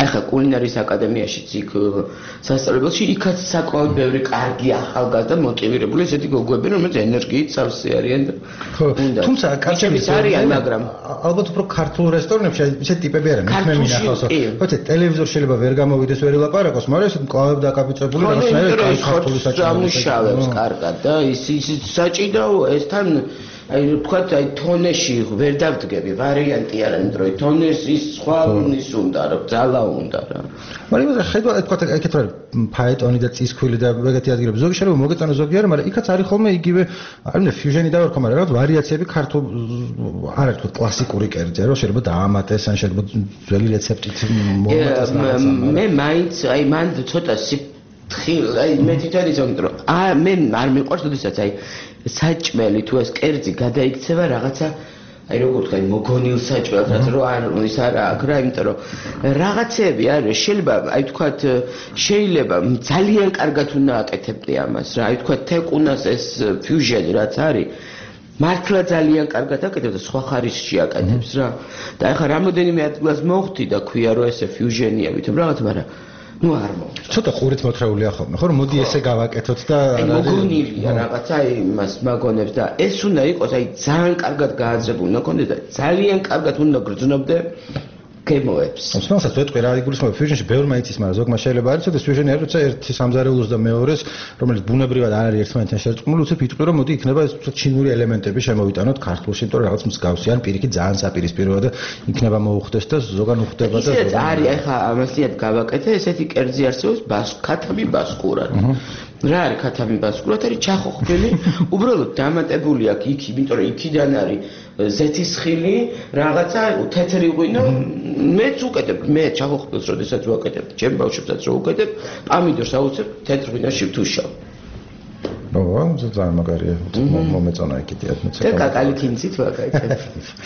აი ხა კულინარიის აკადემიაშიც იქ სასწავლებელში იქაც საკმაოდ ბევრი კარგი ახალგაზრდა მოტივირებული ესეთი გოგოები რომელიც ენერგიით სავსე არიან და თუმცა კაცების არიან მაგრამ ალბათ უფრო ქართულ რესტორნებში ისეთი ტიპები არიან მე მინახავს ხოთე ტელევიზორ შეიძლება ვერ გამოვიდეს ვერ ილაპარაკოს მაგრამ ეს მკლავებ დაკაბიწებული რაღაცნაირად ქართული საჭმელს კარგად და ის ის საჭიდაო ეს თან აი ვთქვათ აი თონეში ვერ დავდგები ვარიანტი არა იმიტომ რომ თონეში სხვა ის უნდა რა ძალა უნდა რა მაგრამ იმას ხედვა ვთქვათ ეგეთ რა ფაეტონი და წისქვილი და ეგეთი ადგილები ზოგი შეიძლება მოგეწონა ზოგი არა მაგრამ იქაც არის ხოლმე იგივე არ მინდა ფიუჟენი დავარქვა მაგრამ რაღაც ვარიაციები ქართულ არ არის თქო კლასიკური კერძია რომ შეიძლება დაამატეს ან შეიძლება ძველი რეცეპტით მომატეს მე მაინც აი მან ცოტა ხილ აი მე თვითონ იზომით რომ აა მე არ მიყვარს ოდესაც აი საჭმელი თუ ეს კერძი გადაიქცევა რაღაცა აი როგორ თქვა მოგონილ საჭმელს რაც რო არ ის არა აქ რა იმიტომ რომ რაღაცები არის შეიძლება აი თქვათ შეიძლება ძალიან კარგად უნდა აკეთებდე ამას რა აი თქვათ თეკუნას ეს ფიუჟენი რაც არის მართლა ძალიან კარგად აკეთებს და სხვა ხარისხში აკეთებს რა და ეხლა რამოდენიმე ადგილას მოხდი და ქვია რომ ესე ფიუჟენია ვითომ რაღაც მაგრამ ну არ მოგწონს. ცოტა ხურით მოთხრეულია ხოლმე, ხო რომ მოდი ესე გავაკეთოთ და აი მოგონილია რაღაცა აი მას მაგონებს და ეს უნდა იყოს აი ძალიან კარგად გააზრებული უნდა კონდეს და ძალიან კარგად უნდა გრძნობდე გემოებს. მსმენელსაც ვეტყვი რა იგულისხმება ფიუჟენში ბევრ მაიცის მაგრამ ზოგმა შეიძლება არის რომ ფიუჟენი არის როცა ერთი სამზარეულოს და მეორეს რომელიც ბუნებრივად არ არის ერთმანეთთან შერწყმული უცებ იტყვი რომ მოდი იქნება ეს ჩინური ელემენტები შემოვიტანოთ ქართულში იმიტომ რომ რაღაც მსგავსი ან პირიქით ძალიან საპირისპიროა და იქნება მოუხდეს და ზოგან უხდება და ისეც არის ახლა ამასიად გავაკეთე ესეთი კერძი არსებობს ბასკათამი ბასკურად რა არის ქათამი ბასკურად არის ჩახოხბილი უბრალოდ დამატებული აქვს იქ იმიტომ რომ იქიდან არის ზეთის ხილი რაღაცა თეთრი ღვინო მეც უკეთებ მე ჩახოხბილს როდესაც ვაკეთებ ჩემ ბავშვებსაც რო უკეთებ პამიდორს აუცებ თეთრ ღვინოში ვთუშავ ნუ ძალიან მაგარია მომეწონა იქითია მეც და კაკალიქინცით ვაკეთებ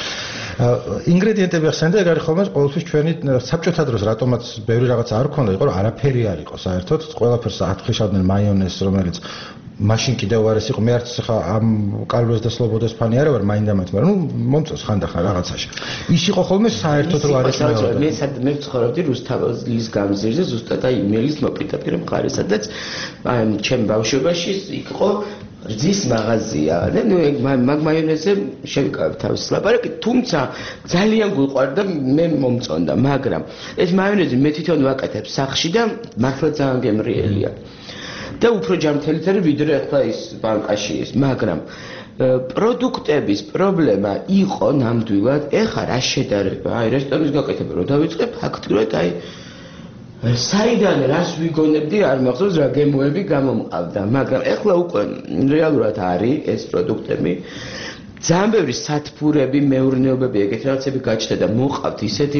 ინგრედიენტები ახსენდა ეგ არის ხოლმე ყოველთვის ჩვენი საბჭოთა დროს რატომაც ბევრი რაღაც არ ქონდა იყო რომ არაფერი არ იყო საერთოდ ყველაფერს ათქვიშავდნენ მაიონეზს რომელიც მაშინ კიდევ არ ეს იყო მე არც ხა ამ კარლოს და სლობოდას ფანი არა ვარ მაინდამაც მაგრამ ნუ მომწონს ხანდახან რაღაცაში ის იყო ხოლმე საერთოდ რომ არის მე მე ვცხოვრობდი რუსთავის გამზირზე ზუსტად აი იმელის მოპირდაპირე მხარეს სადაც ჩემ ბავშვობაში იყო რძის მაღაზია და ნუ მაგ მაიონეზზე შევიკავებ თავის ლაპარაკი თუმცა ძალიან გვიყვარდა მე მომწონდა მაგრამ ეს მაიონეზი მე თვითონ ვაკეთებ სახლში და მართლა ძალიან გემრიელია და უფრო ჯანმრთელიც არის ვიდრე ახლა ის ბანკაში ის მაგრამ პროდუქტების პრობლემა იყო ნამდვილად ეხა რა შედარება აი რესტორნის გაკეთება რო დავიწყებ ფაქტურად აი საიდან რას ვიგონებდი არ მახსოვს რა გემოები გამომყავდა მაგრამ ეხლა უკვე რეალურად არის ეს პროდუქტები ძალიან ბევრი სათბურები მეურნეობები ეგეთ რაღაცები გაჩნდა და მოყავთ ისეთი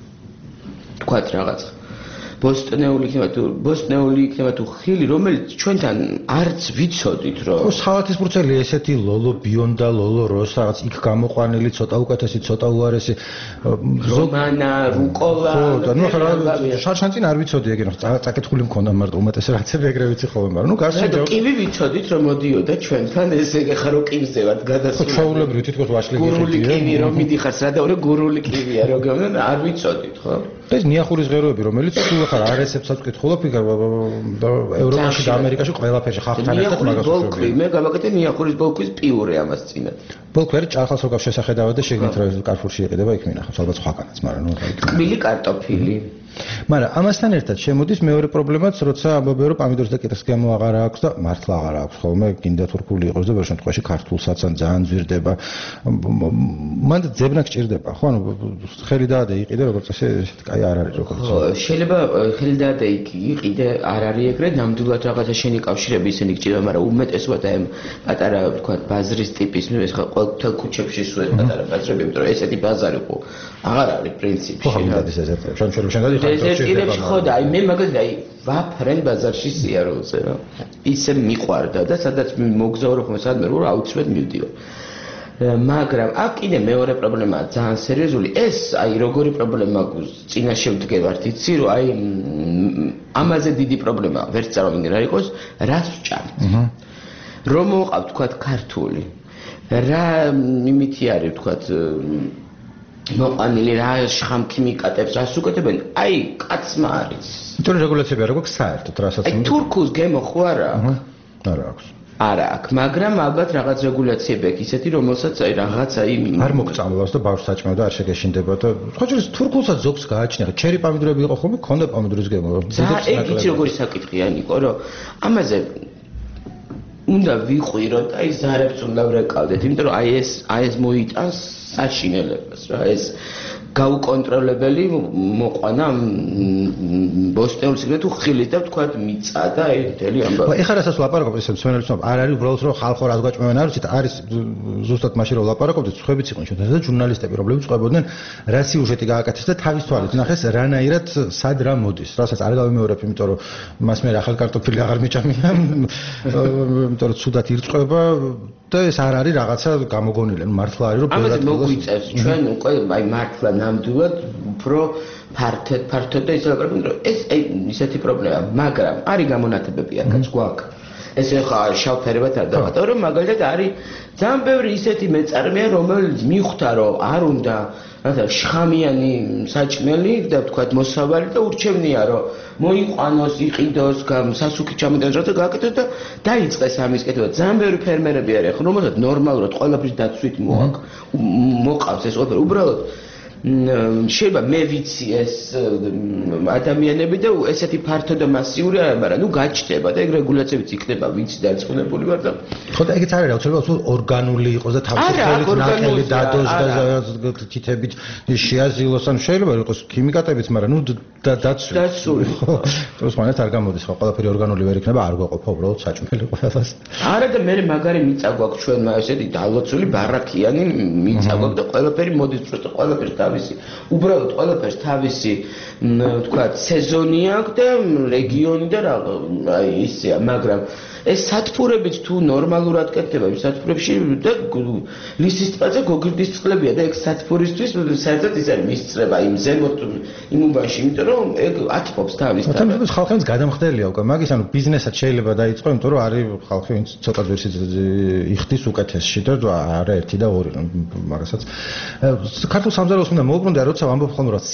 თქვათ რაღაც ბოსტნეული იქნება თუ ბოსტნეული იქნება თუ ხილი რომელიც ჩვენთან არც ვიცოდით რომ ხო სალათის ბრუცელი ესეთი ლოლო ბიონდა ლოლო როს რაღაც იქ გამოყვანილი ცოტა უკეთესი ცოტა უარესი რომანა რუკოლა ხო და ნუ ახლა შარშანწინ არ ვიცოდი ეგენ წაკითხული მქონდა მარტო უმეტეს რაღაცები ეგრე ვიცი ხოლმე მაგრამ ნუ გასაგებია კივი ვიცოდით რომ მოდიოდა ჩვენთან ესე ეხა რო კივზე ვარ გადასული ხო ჩაულებრივ თითქოს ვაშლი გურული კივი რომ მიდიხარ სადავრე გურული კივია რო გემნა არ ვიცოდით ხო ეს ნიახურის ღეროები რომელიც სულ ახლა რა რეცეპტსაც ვკითხულობ იქ და ევროპაში და ამერიკაში ყველაფერში ხალხთან ერთად მაგას ვუწევი მე გავაკეთე ნიახურის ბოლკვის პიურე ამას წინათ ბოლკვერი ჭარხალს როგორ შესახედავად და შეგნით რომ კარფურში იყიდება იქ მინახავს ალბათ სხვაგანაც მაგრამ ნუ იქ კმილი კარტოფილი მაგრამ ამასთან ერთად შემოდის მეორე პრობლემაც როცა ამბობენ რომ პამიდორს და კიტას გემო აღარ აქვს და მართლა აღარ აქვს ხოლმე გინდა თურქული იყოს და ბევრ შემთხვევაში ქართულსაც ან ძალიან ძვირდება მანდ ძებნა გჭირდება ხო ანუ ხელი დაადე იყიდე როგორც ასე ესეთ კაი არ არის როგორც ხო შეიძლება ხელი დაადე იყიდე არ არის ეგრე ნამდვილად რაღაცა შენი კავშირები ისინი გჭირდება მაგრამ უმეტესად აი პატარა თქვა ბაზრის ტიპის მე ხა ყოველ ქუჩებში სულ პატარა ბაზრები იმიტომ რომ ესეთი ბაზარი ხო აღარ არის პრინციპში ხო ხამდადის ესეთი შანჩერო შენდადი ეს კიდევ ხო და აი მე მაგალითად აი ვაფრენ ბაზარში სიარულზე რა ისე მიყვარდა და სადაც მოგზაურო ხომ სადმე რომ აუცილებლად მივდივარ მაგრამ აქ კიდე მეორე პრობლემაა ძალიან სერიოზული ეს აი როგორი პრობლემა წინაშე ვდგევართ იცი რომ აი ამაზე დიდი პრობლემა ვერც წარმოვიდგენ რა იყოს რას ვჭამთ რომ მოყავთ თქვა ქართული რა იმითი არის თქვა მოყანილი რა შხამქიმიკატებს რას უკეთებენ? აი, კაცმა არის. თორე რეგულაციები არ აქვს საერთოდ, რასაც აი, თურქულს გემო ხო არა აქვს? არა აქვს. არა აქვს, მაგრამ ალბათ რაღაც რეგულაციები აქვს ისეთი, რომელსაც აი რაღაცა იმ არ მოგწამლავს და ბავშვს საჭმევ და არ შეგეშინდება და სხვა შორის თურქულსაც ზოგს გააჩნია. ჩერი პამიდრები იყო ხოლმე, ქონდა პამიდრის გემო. და ეგ იცი როგორი საკითხია ნიკო, რომ ამაზე უნდა ვიყვიროთ, აი ზარებს უნდა ვრეკავდეთ, იმიტომ რომ აი ეს აი ეს მოიტანს საშინელებას რა, ეს გაუკონტროლებელი მოყვანა ბოსტეულს იქნება თუ ხილით და თქვა მიწა და ერთელი ამბავი. ეხლა რასაც ვლაპარაკობთ ისე მსმენელებს რომ არ არის უბრალოდ რომ ხალხო რას გვაჭმევენ არ ვიცით არის ზუსტად მაშინ რომ ვლაპარაკობთ ხვებიც იყვნენ ჩვენთან და ჟურნალისტები რომლებიც ყვებოდნენ რა სიუჟეტი გააკეთეს და თავის თვალით ნახეს რანაირად სად რა მოდის რასაც არ გავიმეორებ იმიტომ რომ მას მე ახალ კარტოფილი აღარ მიჭამია იმიტომ რომ ცუდად ირწყვება და ეს არ არის რაღაცა გამოგონილი მართლა არის რომ ამაზე მოგვიწევს ჩვენ უკვე აი მართლა ნამდვილად უფრო ფართოდ ფართოდ და ისე ვაკეთებ რომ ეს ისეთი პრობლემა მაგრამ არის გამონათებები აქაც გვაქვს ეს ხა შავფერებად არ დავატოვო რომ მაგალითად არის ძალიან ბევრი ისეთი მეწარმეა რომელიც მიხვდა რომ არ უნდა რათა შხამიანი საჭმელი და თქვათ მოსავალი და ურჩევნია რომ მოიყვანოს იყიდოს სასუქი ჩამოდენოს რათა გააკეთოს და დაიწყეს ამის კეთება ძალიან ბევრი ფერმერები არის რომელსაც ნორმალურად ყველაფრის დაცვით მოაქვს მოყავს ეს ყველაფერი უბრალოდ შეიძლება მე ვიცი ეს ადამიანები და ესეთი ფართო და მასიური არა მაგრამ ნუ გაჩნდება და ეგ რეგულაციებიც იქნება ვიცი დაწყნებული ვარ და ხო და ეგეც არის რა შეიძლება ორგანული იყოს და თავისუფლად ნაყელი დადოს და თითებით შეაზილოს ან შეიძლება იყოს ქიმიკატებიც მაგრამ ნუ დაცული დაცული ხო პროსმანეთ არ გამოდის ხო ყველაფერი ორგანული ვერ იქნება არ გვაყოფა უბრალოდ საჭმელი ყველას არა და მე მაგარი მიწა გვაქვს ჩვენმა ესეთი დალოცული ბარაქიანი მიწა გვაქვს და ყველაფერი მოდის просто ყველაფერი თავისი უბრალოდ ყველაფერს თავისი თქვა სეზონი აქვს და რეგიონი და რა აი ისეა მაგრამ ეს სათფურებიც თუ ნორმალურად კეთდება იმ სათფურებში და ლისის ტბაზე გოგირდის წყლებია და ეგ სათფურისთვის საერთოდ ის არის მისწრება იმ ზემოთ იმ უბანში იმიტომ რომ ეგ ათფობს თავის თავის თუმცა ხალხებს გადამხდელია უკვე მაგის ანუ ბიზნესაც შეიძლება დაიწყო იმიტომ რომ არის ხალხი ვინც ცოტა ძვირს იხდის უკეთესში და არა ერთი და ორი მაგასაც ქართულ სამზარეულოს უნდა მოუბრუნდა როცა ვამბობ ხოლმე რომ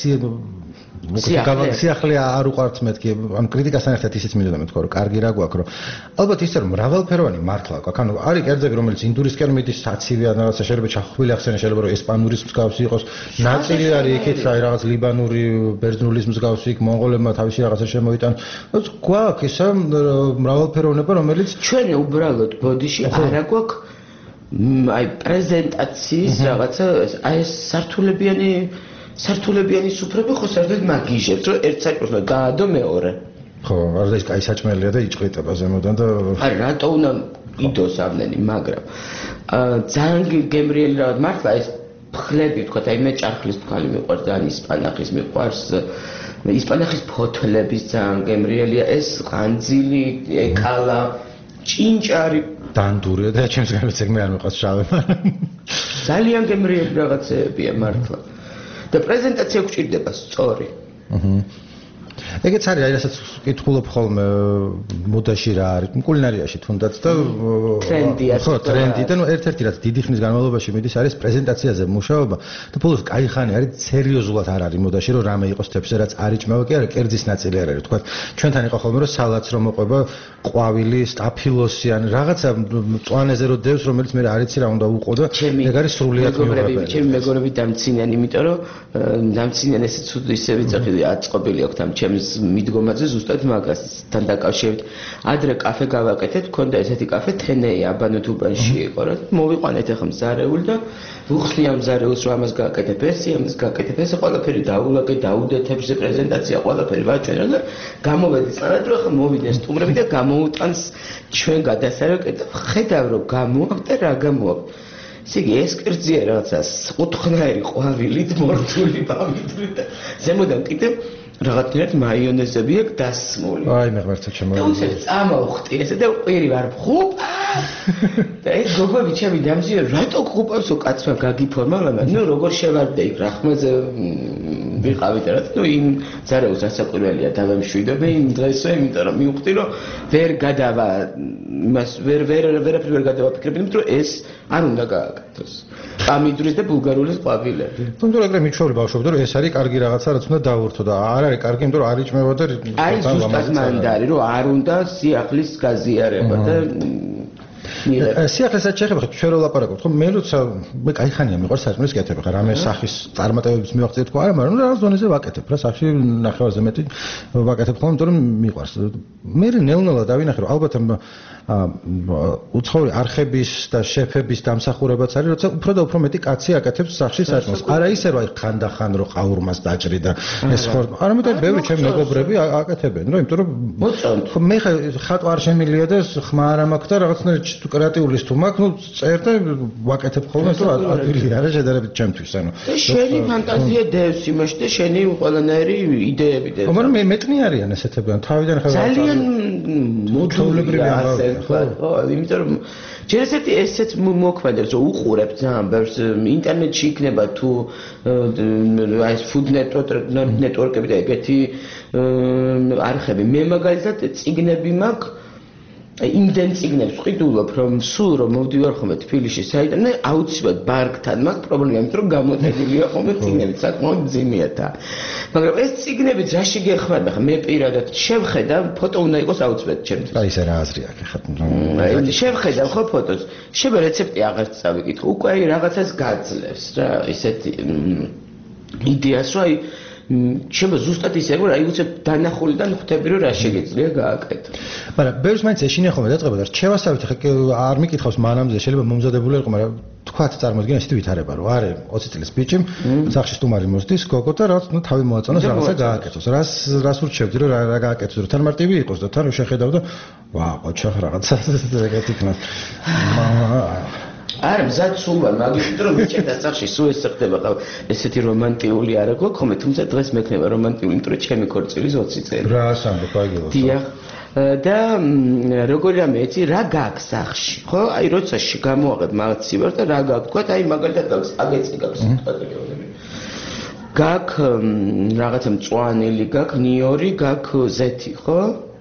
სიახლე არ უყართ მეთქი ან კრიტიკასთან ერთად ისიც მინდოდა მეთქვა რომ კარგი რა გვაქვს რომ ალბათ ისე რომ მრავალფეროვანი მართლა გვაქვს ანუ არის კერძები რომელიც ინდურისკენ მიდის საცივი ან რაღაცა შეიძლება ჩახხვილი ახსენე შეიძლება რომ ესპანურის მსგავსი იყოს ნაწილი არის იქით რაღაც ლიბანური ბერძნულის მსგავსი იქ მონღოლებმა თავისი რაღაცა შემოიტან გვაქვს ისა მრავალფეროვნება რომელიც ჩვენ უბრალოდ ბოდიში არა გვაქვს აი პრეზენტაციის რაღაცა აი ეს სართულებიანი სართულებიანი სუფრები ხო საერთოდ მაგიჟებს რომ ერთ საჭმელს დაადო მეორე ხო არ და ის კაი საჭმელია და იჭყიტება ზემოდან და არა რატო უნდა იდოს ამნენი მაგრამ ძალიან გემრიელი რა მართლა ეს ფხლები თქვა აი მე ჭარხლის ფხალი მიყვარს ძალიან ისპანახის მიყვარს ისპანახის ფოთლების ძალიან გემრიელია ეს ყანძილი ეკალა ჭინჭარი დანდურია და ჩემს გამეც ეგ მე არ მიყვარს შავი მაგრამ ძალიან გემრიელი რაღაცებია მართლა და პრეზენტაცია გვჭირდება სწორი. აჰა. ეგეც არის აი რასაც კითხულობ ხოლმე მოდაში რა არის კულინარიაში თუნდაც და ტრენდია ხო ტრენდი და ნუ ერთ-ერთი რაც დიდი ხნის განმავლობაში მიდის არის პრეზენტაციაზე მუშაობა და ბოლოს კაი ხანი არის სერიოზულად არ არის მოდაში რომ რამე იყოს თეფზე რაც არიჭმევა კი არა კერძის ნაწილი არ არის თქვა ჩვენთან იყო ხოლმე რომ სალატს რომ მოყვება ყვავილი სტაფილოსი ან რაღაცა მწვანეზე რო დევს რომელიც მე არ იცი რა უნდა უყო და ეგ არის სრულიად მეგობრები ჩემი მეგობრები დამცინიან იმიტომ რომ დამცინიან ესე ცუდ ისე ვიწახილი აწყობილი აქვს ამ ჩემს მიდგომაზე ზუსტად მაგასთან დაკავშირებით ადრე კაფე გავაკეთეთ ქონდა ესეთი კაფე თენეი აბანოთ უბანში იყო რა მოვიყვანეთ ახლა მზარეული და ვუხსნი ამ მზარეულს რომ ამას გააკეთებ ესე ამას გააკეთებ ესე ყველაფერი დაულაკე დაუდეთებზე პრეზენტაცია ყველაფერი ვაჩვენე და გამოვედი წარად რომ ახლა მოვიდნენ სტუმრები და გამოუტანს ჩვენ გადასარეკეთ ხედავ რომ გამოაქვს და რა გამოაქვს ესე იგი ეს კერძია რაღაცა ოთხნაირი ყვავილით მორთული პამიდრით და ზემოდან კიდევ რაღაცნაირად მაიონეზები აქვს დასმული. აი მე ღმერთო ჩემო. და უცებ წამოვხტი ესე და ყვირი ვარ ხუპა და ეს გოგოები ჩემი დამზიო რატო გყუპავსო კაცმა გაგიფორმალა ნუ როგორ შევარდე იქ რა ხმაზე ვიყავით რა ნუ იმ ზარეულს ასაკვირველია დავემშვიდობე იმ დღესვე იმიტომ რომ მივხვდი რომ ვერ გადავა იმას ვერ ვერ ვერაფერ ვერ გადავაფიქრებ იმიტომ რომ ეს არ უნდა გააკეთოს ამიდრის და ბულგარულის ყვავილები თუმცა ეგრე მიჩვეული ბავშვობდი რომ ეს არის კარგი რაღაცა რაც უნდა დაურთო და არ არის კარგი იმიტომ რომ არ იჭმება და აი ზუსტად მანდ არის რომ არ უნდა სიახლის გაზიარება და სიახლესაც შეხება ჩვენ რო ლაპარაკობთ ხო მე როცა მე кай ხანია მიყვარს საჭმელის კეთება ხა რამე სახის წარმატებებს მივახცე თქვა არა მაგრამ რაღაც დონეზე ვაკეთებ რა სახში ნახევარზე მეტი ვაკეთებ ხოლმე იმიტომ რომ მიყვარს მე ნელ-ნელა დავინახე რომ ალბათ უცხოური არხების და შეფების დამსახურებაც არის როცა უფრო და უფრო მეტი კაცი აკეთებს სახში საჭმელს არა ისე რომ აი ხანდახან რო ყაურმას დაჭრი და ეს ხო არამედ ბევრი ჩემი მეგობრები აკეთებენ რა იმიტომ რომ ხო მე ხატვა არ შემილია და ხმა არ მაქვს და რაღაცნაირად კრეატიულის თუ მაქვს, ნუ წერ და ვაკეთებ ხოლმე, თუ ადვილი არა შედარებით ჩემთვის, ანუ. და შენი ფანტაზია დევს იმაში და შენი ყველანაირი იდეები დევს. მაგრამ მე მეტნი არიან ესეთები, ანუ თავიდან ხა ძალიან მოდულებრივი ასე ხო, იმიტომ რომ ჯერესეთი ესეც მოქმედებს, რომ უყურებ ძალიან ბევრს ინტერნეტში იქნება თუ აი ეს food network-ები და ეგეთი არხები. მე მაგალითად წიგნები მაქვს იმდენ წიგნებს ვყიდულობ რომ სულ რომ მოვდივარ ხოლმე თბილისში საიდან აუცილებლად ბარგთან მაქვს პრობლემა იმიტომ რომ გამოთებულია ხოლმე წიგნები საკმაოდ მძიმეა და მაგრამ ეს წიგნები რა შეგეხმარება ხა მე პირადად შევხედავ ფოტო უნდა იყოს აუცილებლად ჩემთვის აი ესე რა აზრი აქვს ხა შევხედავ ხო ფოტოს შება რეცეპტი აღარც წავიკითხო უკვე აი რაღაცას გაძლევს რა ისეთი იდეას რომ აი შება ზუსტად ისე რომ აი უცებ დანახულიდან ხვდები რომ რა შეგეძლია გააკეთო. მაგრამ ბევრს მაინც ეშინია ხოლმე დაწყება და რჩევასავით ხა არ მიკითხავს მანამდე შეიძლება მომზადებული იყო მაგრამ თქვათ წარმოიდგინე ისეთი ვითარება რომ არის ოცი წლის ბიჭი სახში სტუმარი მოსდის გოგო და რაღაც ნუ თავი მოაწონოს რაღაცა გააკეთოს. რას რას ურჩევდი რომ რა გააკეთოს რომ თან მარტივი იყოს და თან შეხედავ და ვა ყოჩა რაღაცა ეგეთი იქნება. არა მზად სულ ვარ მაგით რომ მიჭერდა სახში სულ ეს ხდება ესეთი რომანტიული არა გვაქვს ხოლმე თუმცა დღეს მექნება რომანტიული იმიტომ რომ ჩემი ქორწილის ოცი წელი რა სამბო კაიგილოს დიახ და როგორი რამე იცი რა გაქვს სახში ხო აი როცა გამოაღებ მაგაცი ვარ და რა გაქვს თქვა აი მაგალითად გაქვს აგეცი გაქვს სიტყვაზე გაქვს რაღაცა მწვანილი გაქვს ნიორი გაქვს ზეთი ხო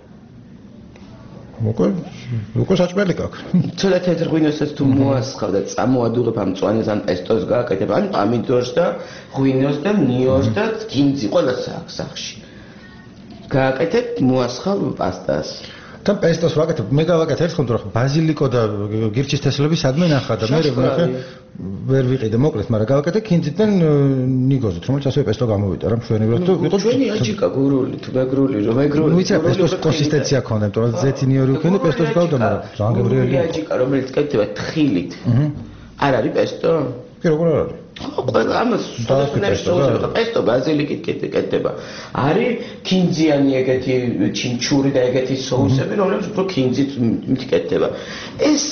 მოკო მოკო საჭმელი გაქვს. ცოტა თეთრ ღვინოსაც თუ მოასხავ და წამოადუღებ ამ მწვანეს ან პესტოს გააკეთებ, ან პამიდორს და ღვინოს და ნიორს და გინძი ყველას აქვს სახში. გააკეთებ, მოასხავ პასტას. თან პესტოს ვაკეთებ, მე გავაკეთე ერთხელ თუ რა ბაზილიკო და გირჩის თესლები სადმე ნახა და მე ვნახე ვერ ვიყიდე მოკლედ, მაგრამ გავაკეთე კინძიდან ნიგოზით, რომელიც ასევე პესტო გამოვიდა რა მშვენივრად თუ იყო ჩვენი აჯიკა გურული თუ მეგრული რომ მეგრული. ნუ იცი პესტოს კონსისტენცია ქონდა, იმიტომ რომ ზეთი ნიორი უქენე პესტოს გავდა, მაგრამ ძალიან გემრიელი აჯიკა რომელიც კეთდება თხილით. არ არის პესტო? კი როგორ არ არის? ყველა ამას სულაც პესტო ბაზილიკით კეთდება. არის კინძიანი ეგეთი ჩინჩური და ეგეთი соуსები, რომლებიც უფრო კინძით მიკეთდება. ეს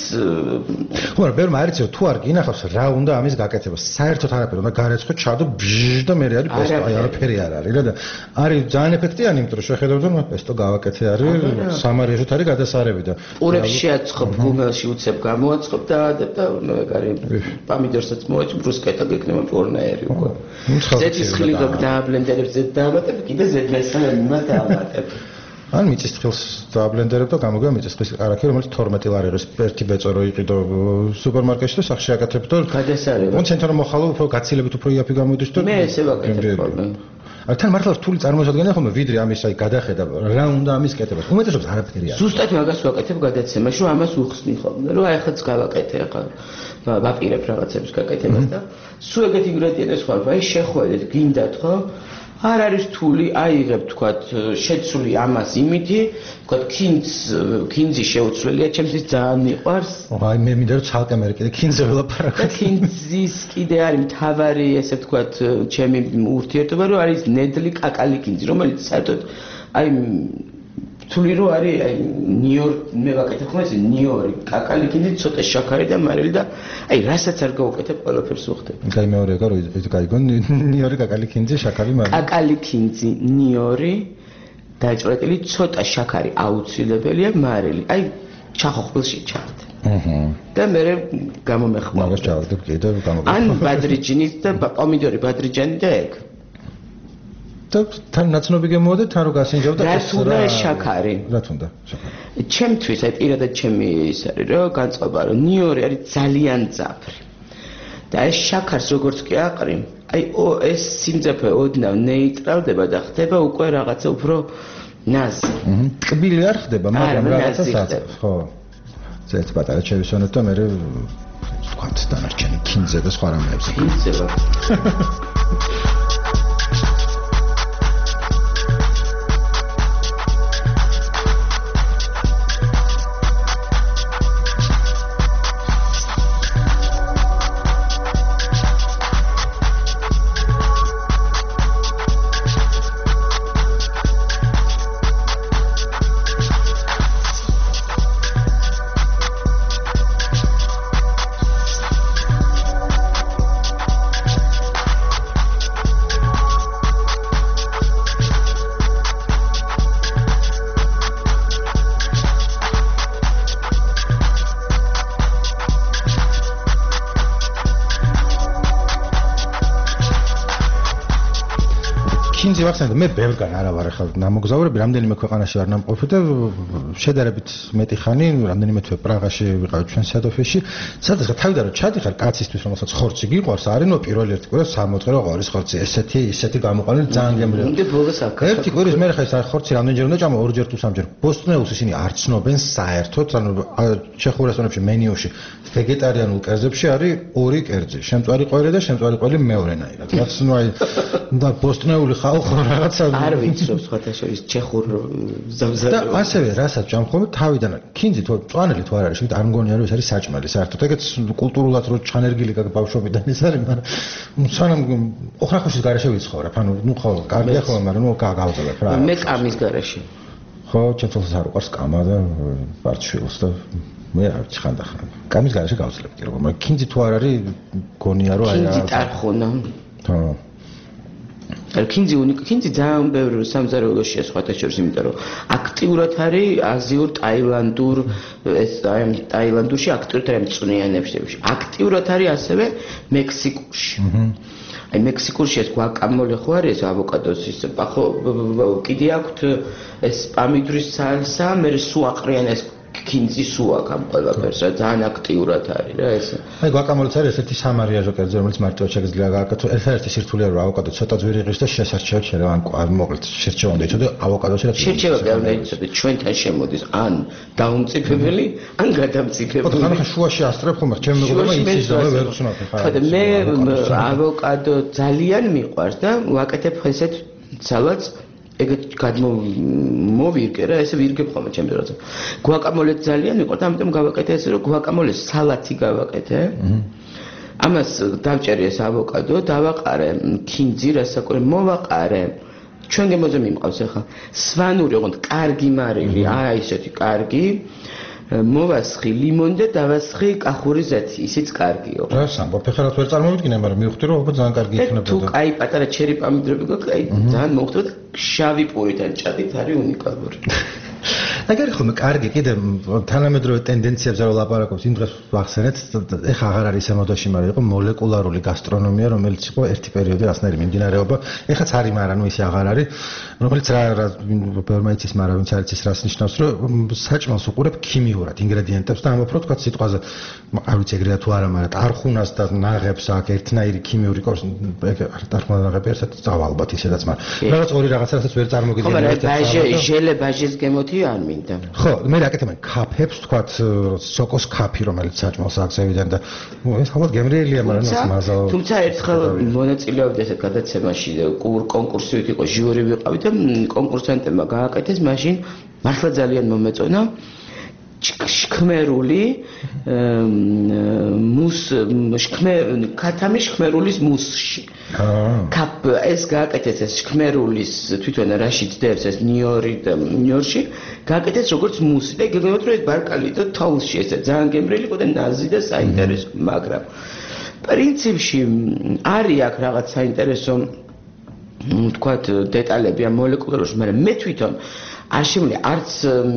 ხო, მაგრამ ბევრმა არ იცი რომ თუ არ გინახავს რა უნდა ამის გაკეთება. საერთოდ არაფერი უნდა გარეცხო ჩადო ბჟ და მე არის პესტო, აი არაფერი არ არის რა და არის ძალიან ეფექტიანი, იმიტომ რომ შეხედავ და პესტო გავაკეთე არის სამარიაშოთ არის გადასარევი და პურებს შეაცხობ გუმელში უცებ გამოაცხობ და და მაგარი პამიდორსაც მოაჭ ბრუსკეტა იქნება პორნაერი უკვე. ზეთის ხილი დააბლენდერებს ზეთ დააბატებ, კიდე ზეთმესამე მიმას დააბატებ. ან მიწის თხილს დააბლენდერებ და გამოგია მიწის თხილის არაქი, რომელიც თორმეტი ლარი ერთი ბეწო რო იყიდო სუპერმარკეტში და სახში აკეთებ და გადასარევი. მონ ცენტრ მოხალო უფრო გაცილებით უფრო იაფი გამოდის და მე ესე ვაკეთებ ხოლმე. არ თან მართლა რთული წარმოადგენია ხოლმე ვიდრე ამის აი გადახედა რა უნდა ამის კეთებას. უმეტესობს არაფერი არის. ზუსტად მაგას ვაკეთებ გადაცემაში, რომ ამას უხსნი ხოლმე, რომ აი ახაც გავაკეთე ახლა ვაპირებ რაღაცების გაკეთებას და სულ ეგეთ ინგრედიენტებს ხარ, აი შეხვედეთ, გინდათ ხო? არ არის რთული, აიღებ თქვათ შეცვლი ამას იმითი, თქვათ კინძ კინძი შეუცვლელია, ჩემთვის ძალიან მიყვარს. აი მე მინდა რომ ცალკე მე კიდე კინძზე ველაპარაკო. კინძის კიდე არის მთავარი ესე თქვათ ჩემი ურთიერთობა, რომ არის ნედლი კაკალი კინძი, რომელიც საერთოდ აი თული რო არის აი ნიორ მე ვაკეთებ ხოლმე ეს ნიორი კაკალი კინძი ცოტა შაქარი და მარილი და აი რასაც არ გავუკეთებ ყველაფერს ვუხდებ. კაი მეორე ეგა რო ეს გაიგონ ნიორი კაკალი კინძი შაქარი მარილი. კაკალი კინძი ნიორი დაჭრეტილი ცოტა შაქარი აუცილებელია მარილი. აი ჩახოხბილში ჩავდე. აჰა. და მე გამომეხმო. მაგას ჩავდებ კიდევ გამომეხმო. ან ბადრიჯინით და პომიდორი ბადრიჯანი და ეგ. და თან ნაცნობი გემოვდა თან რო გასინჯავდა ეს რა შაქარი. რა თუნდა შაქარი. ჩემთვის აი პირადად ჩემი ის არის რომ განწყობა რომ ნიორი არის ძალიან ძაფრი. და ეს შაქარს როგორც კი აყრი, აი ეს სიმძაფე ოდნავ ნეიტრალდება და ხდება უკვე რაღაცა უფრო ნაზი. აჰა. ტკბილი არ ხდება, მაგრამ რაღაცა საწყობს, ხო. ზეთ პატარა შევისვენოთ და მე ვთქვათ დანარჩენი ქინძე და სხვა რამეებზე. ქინძე ვარ. კინძი ვახსენე მე ბევრგან არა ვარ ახლა ნამოგზაურები რამდენიმე ქვეყანაში ვარ ნამყოფი და შედარებით მეტი ხანი რამდენიმე თვე პრაღაში ვიყავ ჩვენ სადოფეში სადაც თავიდან რომ ჩადიხარ კაცისთვის რომელსაც ხორცი გიყვარს არინო პირველი ერთი კვირა სამოწყე რა ყარის ხორცი ესეთი ესეთი გამოყანილი ძალიან გემრიელი უნდა ბოლოს აქ ერთი კვირის მე ხა ეს ხორცი რამდენჯერ უნდა ჭამო ორჯერ თუ სამჯერ ბოსტნეულს ისინი არ ცნობენ საერთოდ ანუ ჩეხურ რესტორნებში მენიუში ვეგეტარიანულ კერძებში არის ორი კერძი შემწვარი ყველი და შემწვარი ყველი მეორენაირად რაც ნუ აი და ბოსტნეული ხალხო რაღაცა არ ვიცნობ სხვათა შორის ჩეხურ ზამზარებს და ასევე რასაც ჭამხომ თავიდან კინძი თუ წვანელი თუ არ არის შევით არ მგონია რომ ეს არის საჭმელი საერთოდ ეგეც კულტურულად რო ჩანერგილი გაკ ბავშვობიდან ის არის მაგრამ სანამ ოხრახუშის გარეშე ვიცხოვრებ ანუ ნუ ხო კარგია ხო მაგრამ ნუ გავძალებ რა მე კამის გარეშე ხო ჩემთვის არ უყარს კამა და პარტშვილს და მე არ ვიცი ხანდახან კამის გარეშე გავძლებ კი როგორ მაგრამ კინძი თუ არ არის გონია რომ აი კინძი ტარხონა ხო კინძი უნიკ კინძი ძალიან ბევრი სამზარეულოშია სხვათა შორის იმიტომ რომ აქტიურად არის აზიურ ტაილანდურ ეს აი ტაილანდურში აქტიურად არის მწვნიანებში აქტიურად არის ასევე მექსიკურში აი მექსიკურში ეს გვაკამოლე ხო არის ეს ავოკადოს ის ხო კიდე აქვთ ეს პამიდრის სალსა მე სუ აყრიან ეს კინძი სუ აქ ამ ყველაფერს რა ძალიან აქტიურად არის რა ეს აი გვაკამოლეც არის ესეთი სამარიაჟო კერძი რომელიც მარტივად შეგიძლია გააკეთო ერთ-ერთი სირთულეა რომ ავოკადო ცოტა ძვირი ღირს და შესარჩევად შეიძლება ან მოკლედ შერჩევა უნდა იცოდე ავოკადოში რა შერჩევა უნდა იცოდე ჩვენთან შემოდის ან დაუმწიფებელი ან გადამწიფებელი ხო ხანახა შუაში ასწრებ ხომ მაგრამ ჩემ მეგობრებმა იცის და ვერ ვცნობ ხა ხო და მე ავოკადო ძალიან მიყვარს და ვაკეთებ ესეთ სალატს ეგეთ გადმოვირგე რა ესე ვირგებ ხოლმე ჩემს როცა გვაკამოლე ძალიან მიყვარს ამიტომ გავაკეთე ესე რომ გვაკამოლეს სალათი გავაკეთე ამას დავჭერი ეს ავოკადო დავაყარე კინძი რასაკვირ მოვაყარე ჩვენ გემოზე მიმყავს ახლა სვანური ოღონდ კარგი მარილი აი ესეთი კარგი მოვასხი ლიმონი და დავასხი კახური ზეთი ისიც კარგიო რა სამბო ფეხერად ვერ წარმოვიდგინე მაგრამ მივხვდი რომ ალბათ ძალიან კარგი იქნება თუ კაი პატარა ჩერი პამიდრები გვაქვს აი ძალიან მოხდება შავი პურიდან ჭადით არის უნიკალური აგერ ხომ კარგი კიდე თანამედროვე ტენდენციებზე რომ ლაპარაკობს იმ დღეს ვახსენეთ ეხა აღარ არის მოდაში მაგრამ იყო მოლეკულარული გასტრონომია რომელიც იყო ერთი პერიოდი ასნაირი მიმდინარეობა ეხაც არის მაგრამ ნუ ისე აღარ არის რომელიც რა ბევრმა იცის მაგრამ ვინც არ იცის რას ნიშნავს რომ საჭმელს უყურებ ქიმიურად ინგრედიენტებს და ამოფროთ თქვა სიტყვაზე არ ვიცი ეგრეა თუ არა მაგრამ ტარხუნას და ნაღებს აქ ერთნაირი ქიმიური კორს ეგ ტარხუნა ნაღები ერთად წავა ალბათ ისედაც მაგრამ რაღაც ორი რაღაცა რასაც ვერ წარმოგიდგენია ხო მაგრამ ბაჟე ჟელე ბაჟის გემოთი არ მინდა ხო მე რაკეთებ კაფებს თქვა სოკოს კაფი რომელიც საჭმელს აგზევიდან და ეს ალბათ გემრიელია მაგრამ მაზალ თუმცა ერთხელ მონაწილეობდი ესეთ გადაცემაში კონკურსივით იყო ჟიური ვიყავი და კონკურსანტებმა გააკეთეს მაშინ მართლა ძალიან მომეწონა შქმერული მუს შქმერ ქათამი შქმერულის მუსში კაპ ეს გააკეთეს ეს შქმერულის თვითონ რაშიც დევს ეს ნიორი და ნიორში გააკეთეს როგორც მუსი და გეგმებოდ რომ ეს ბარკალი და თოვლში ესე ძალიან გემრიელი იყო და ნაზი და საინტერესო მაგრამ პრინციპში არის აქ რაღაც საინტერესო თქვათ დეტალები ამ მოლეკულებში, მაგრამ მე თვითონ არ შემიძლია არც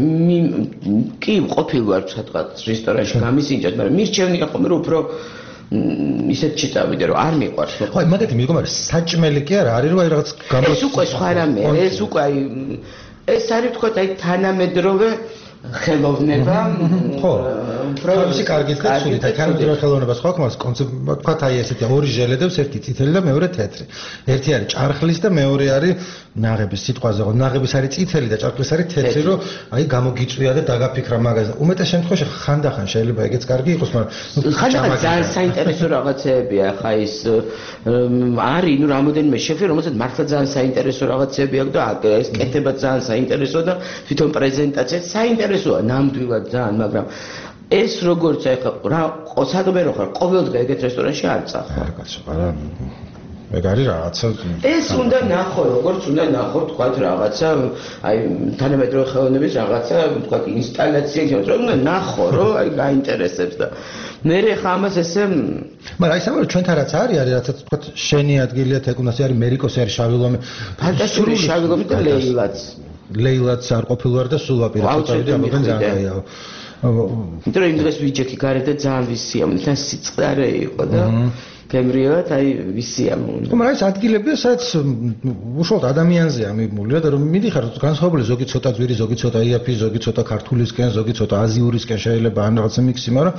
კი ყოფილი ვარ სადღაც რესტორანში გამისინჯად, მაგრამ მირჩევნია ხოლმე რომ უფრო ისეთში წავიდე რომ არ მიყვარს. ხო, მაგათი მიგონია საჭმელი კი არა, არის რომ აი რაღაც გამოს ეს უკვე სხვა რამეა, ეს უკვე აი ეს არის თქვათ აი თანამედროვე ხელოვნება. ხო. პროვინცი კარგით და ცუდით. აი თანამედროვე ხელოვნებას ხო აქვს კონცეფტი, თქვათ აი ესეთი ორი ჟელედებს, ერთი წითელი და მეორე თეთრი. ერთი არის ჭარხლის და მეორე არის ნაღების სიტყვაზე ხო, ნაღების არის წითელი და ჭარხლის არის თეთრი, რომ აი გამოგიწვია და დაგაფიქრა მაგაზე. უმეტეს შემთხვევაში ხანდახან შეიძლება ეგეც კარგი იყოს, მაგრამ ხანდახან ძალიან საინტერესო რაღაცეებია, ხა ის არის, ნუ რამოდენიმე შეფი, რომელსაც მართლა ძალიან საინტერესო რაღაცეები აქვს და ეს კეთება ძალიან საინტერესოა და თვითონ პრეზენტაციაც საინტერესოა ნამდვილად ძალიან, მაგრამ ეს როგორც ახლა რა საქმე რო ხარ ყოველდღე ეგეთ რესტორანში არ წახარ. არა კაცო, არა. ეგ არის რაღაცა. ეს უნდა ნახო, როგორც უნდა ნახო, თქვათ რაღაცა, აი თანამედროვე ხელოვნების რაღაცა, თქვათ ინსტალაცია, რომ უნდა ნახო, რომ აი გაინტერესებს და მე ხა ამას ესე მაგრამ აი საერთოდ ჩვენთან რაც არის, არის რასაც თქვათ შენი ადგილია თეკუნასი არის მერიკოსი არის შავი ლომი. ფანტასტიკური შავი ლომი და ლეილაც. ლეილაც არ ყოფილვარ და სულ ვაპირებდი წავიდი ამგან ძალიან კაია. იმიტომ რომ იმ დღეს ვიჯექი გარეთ და ძალიან ვისიამოვნე, თან სიწყარე იყო და გემრიელად აი ვისიამოვნე. მაგრამ ეს ადგილებია, სადაც უშუალოდ ადამიანზეა მიბმული და რომ მიდიხარ განსხვავებული ზოგი ცოტა ძვირი, ზოგი ცოტა იაფი, ზოგი ცოტა ქართულისკენ, ზოგი ცოტა აზიურისკენ შეიძლება ან რაღაცა მიქსი, მაგრამ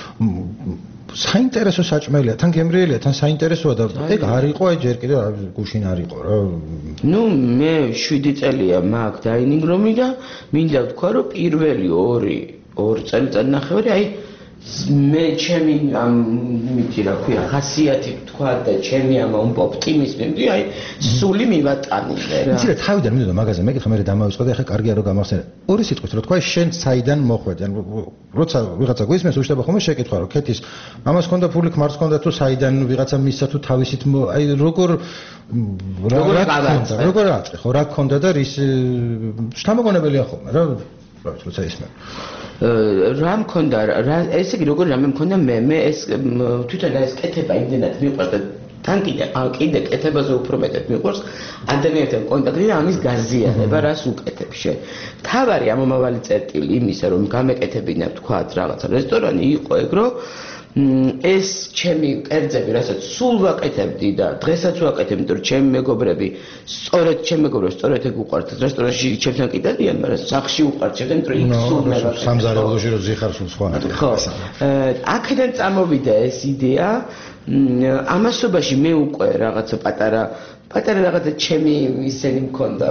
საინტერესო საჭმელია, თან გემრიელია, თან საინტერესოა და ეგ არ იყო აი ჯერ კიდევ გუშინ არ იყო რა. ნუ მე შვიდი წელია მაქვს დაინინგ რომი და მინდა ვთქვა რომ პირველი ორი ორ წელიწად ნახევარი აი მე ჩემი ამ იმითი რა ქვია ხასიათი თქვა და ჩემი ამ ოპტიმიზმი აი სული მივატანინე რა. იცი რა თავიდან მინდოდა მაგაზე მეკითხა მე დამავიწყო და ახლა კარგია რომ გამახსენე. ორი სიტყვით რო თქვა შენ საიდან მოხვედი? ან როცა ვიღაცა გვისმენს უშტება ხოლმე შეკითხვა რომ ქეთის მამას ქონდა ფული ქმარს ქონდა თუ საიდან ვიღაცა მისცა თუ თავისით აი როგორ როგორ გავაწყე როგორ აწყე ხო რა ქონდა და რის შთამოგონებელია ხოლმე რა როცა ისმენ რა მქონდა რა ესე იგი როგორ რამე მქონდა მე მე ეს თვითონ ეს კეთება იმდენად მიყვარს და თან კიდე კიდე კეთებაზე უფრო მეტად მიყვარს ადამიანთან კონტაქტი და ამის გაზიანება რას უკეთებ შენ თავარი ამომავალი წერტილი იმისა რომ გამეკეთებინა თქვათ რაღაცა რესტორანი იყო ეგ რომ ეს ჩემი კერძები რასაც სულ ვაკეთებდი და დღესაც ვაკეთებ იმიტომ რომ ჩემი მეგობრები სწორედ ჩემი მეგობრები სწორედ ეგ უყვართ რესტორანში ჩემთან კიდადიან მაგრამ სახში უყვართ ჩემთან იმიტომ რომ იქ სულ მე ვაკეთებ სამზარეულოში რო ზიხარ სულ სხვა ხო აქედან წამოვიდა ეს იდეა ამასობაში მე უკვე რაღაცა პატარა პატარა რაღაცა ჩემი ისენი მქონდა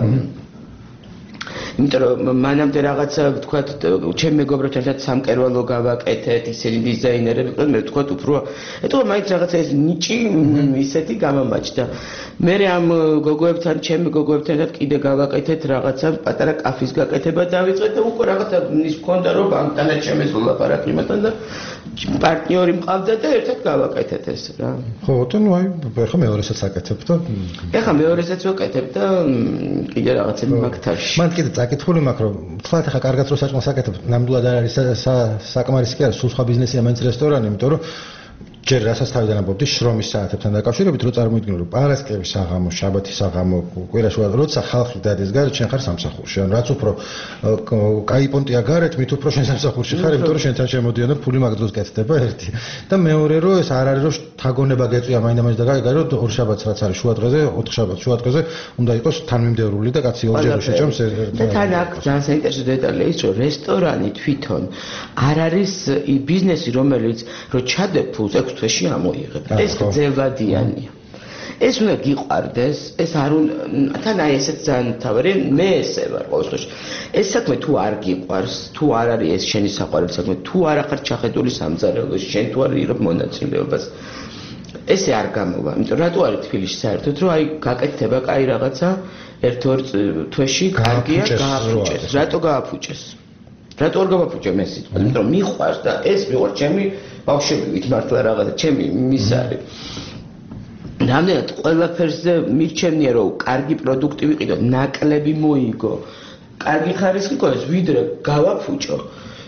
იმიტომ რომ მანამდე რაღაცა ვთქვათ ჩემ მეგობრებთან ერთად სამკერვალო გავაკეთეთ ისინი დიზაინერები ყო მე ვთქვათ უფრო ეტყობა მაინც რაღაცა ეს ნიჭი ისეთი გამამაჭდა მე ამ გოგოებთან ჩემ მეგობრებთან ერთად კიდე გავაკეთეთ რაღაცა პატარა კაფის გაკეთება დავიწყეთ და უკვე რაღაცა ის მქონდა რომ ბანკთანაც შემეძლო ლაპარაკი მასთან და პარტნიორი მყავდა და ერთად გავაკეთეთ ეს რა ხო თუნ აი ახლა მეორესაც აკეთებ და ახლა მეორესაც ვაკეთებ და კიდე რაღაცები მაგთავში მან კიდე წაკითხული მაქვს რომ თქვათ ახლა კარგად რო საჭმელს აკეთებ ნამდვილად არ არის საკმარისი კი არა სულ სხვა ბიზნესია მაინც რესტორანი იმიტომ რომ ჯერ რასაც თავიდან ამბობდი შრომის საათებთან დაკავშირებით რო წარმოვიდგინე რომ პარასკევის საღამო შაბათის საღამო კვირაში როცა ხალხი დადის გარეთ შენ ხარ სამსახურში ან რაც უფრო კაი პონტია გარეთ მით უფრო შენ სამსახურში ხარ იმიტომ რომ შენთან შემოდიან და ფული მაგ დროს კეთდება ერთი და მეორე რომ ეს არ არის რომ თაგონება გეწვია მაინდა-მაინც და გაიგო რომ ორ შაბათს რაც არის შუა დღეზე ოთხ შაბათს შუა დღეზე უნდა იყოს თანმიმდევრული და კაცი ორჯერ შეჭამს და თან აქ ძალიან საინტერესო დეტალია ის რომ რესტორანი თვითონ არ არის ბიზნესი რომელიც რომ ჩადებ ფულს ექვს თვეში ამოიღებ. ეს ძევადიანია. ეს უნდა გიყვარდეს, ეს არ უნდა თან აი ესეც ძალიან თავარი მე ესე ვარ ყოველ შემთხვევაში. ეს საქმე თუ არ გიყვარს, თუ არ არის ეს შენი საყვარელი საქმე, თუ არ ახარ ჩახედული სამზარეულოში, შენ თუ არ იღებ მონაწილეობას. ესე არ გამოვა. იმიტომ რატო არის თბილისში საერთოდ რომ აი გაკეთდება კაი რაღაცა ერთ-ორ თვეში კარგია გააფუჭეს. რატო გააფუჭეს? რატო არ გავაფუჭე მე სიტყვა? იმიტომ რომ მიყვარს და ეს მიყვარს ჩემი ბავშვებით მართლა რაღაცა ჩემი მის არის. რამდენად ყველაფერზე მირჩენია რომ კარგი პროდუქტი ვიყიდო, ნაკლები მოიგო. კარგი ხარისხი გქონდეს, ვიდრე გავაფუჭო.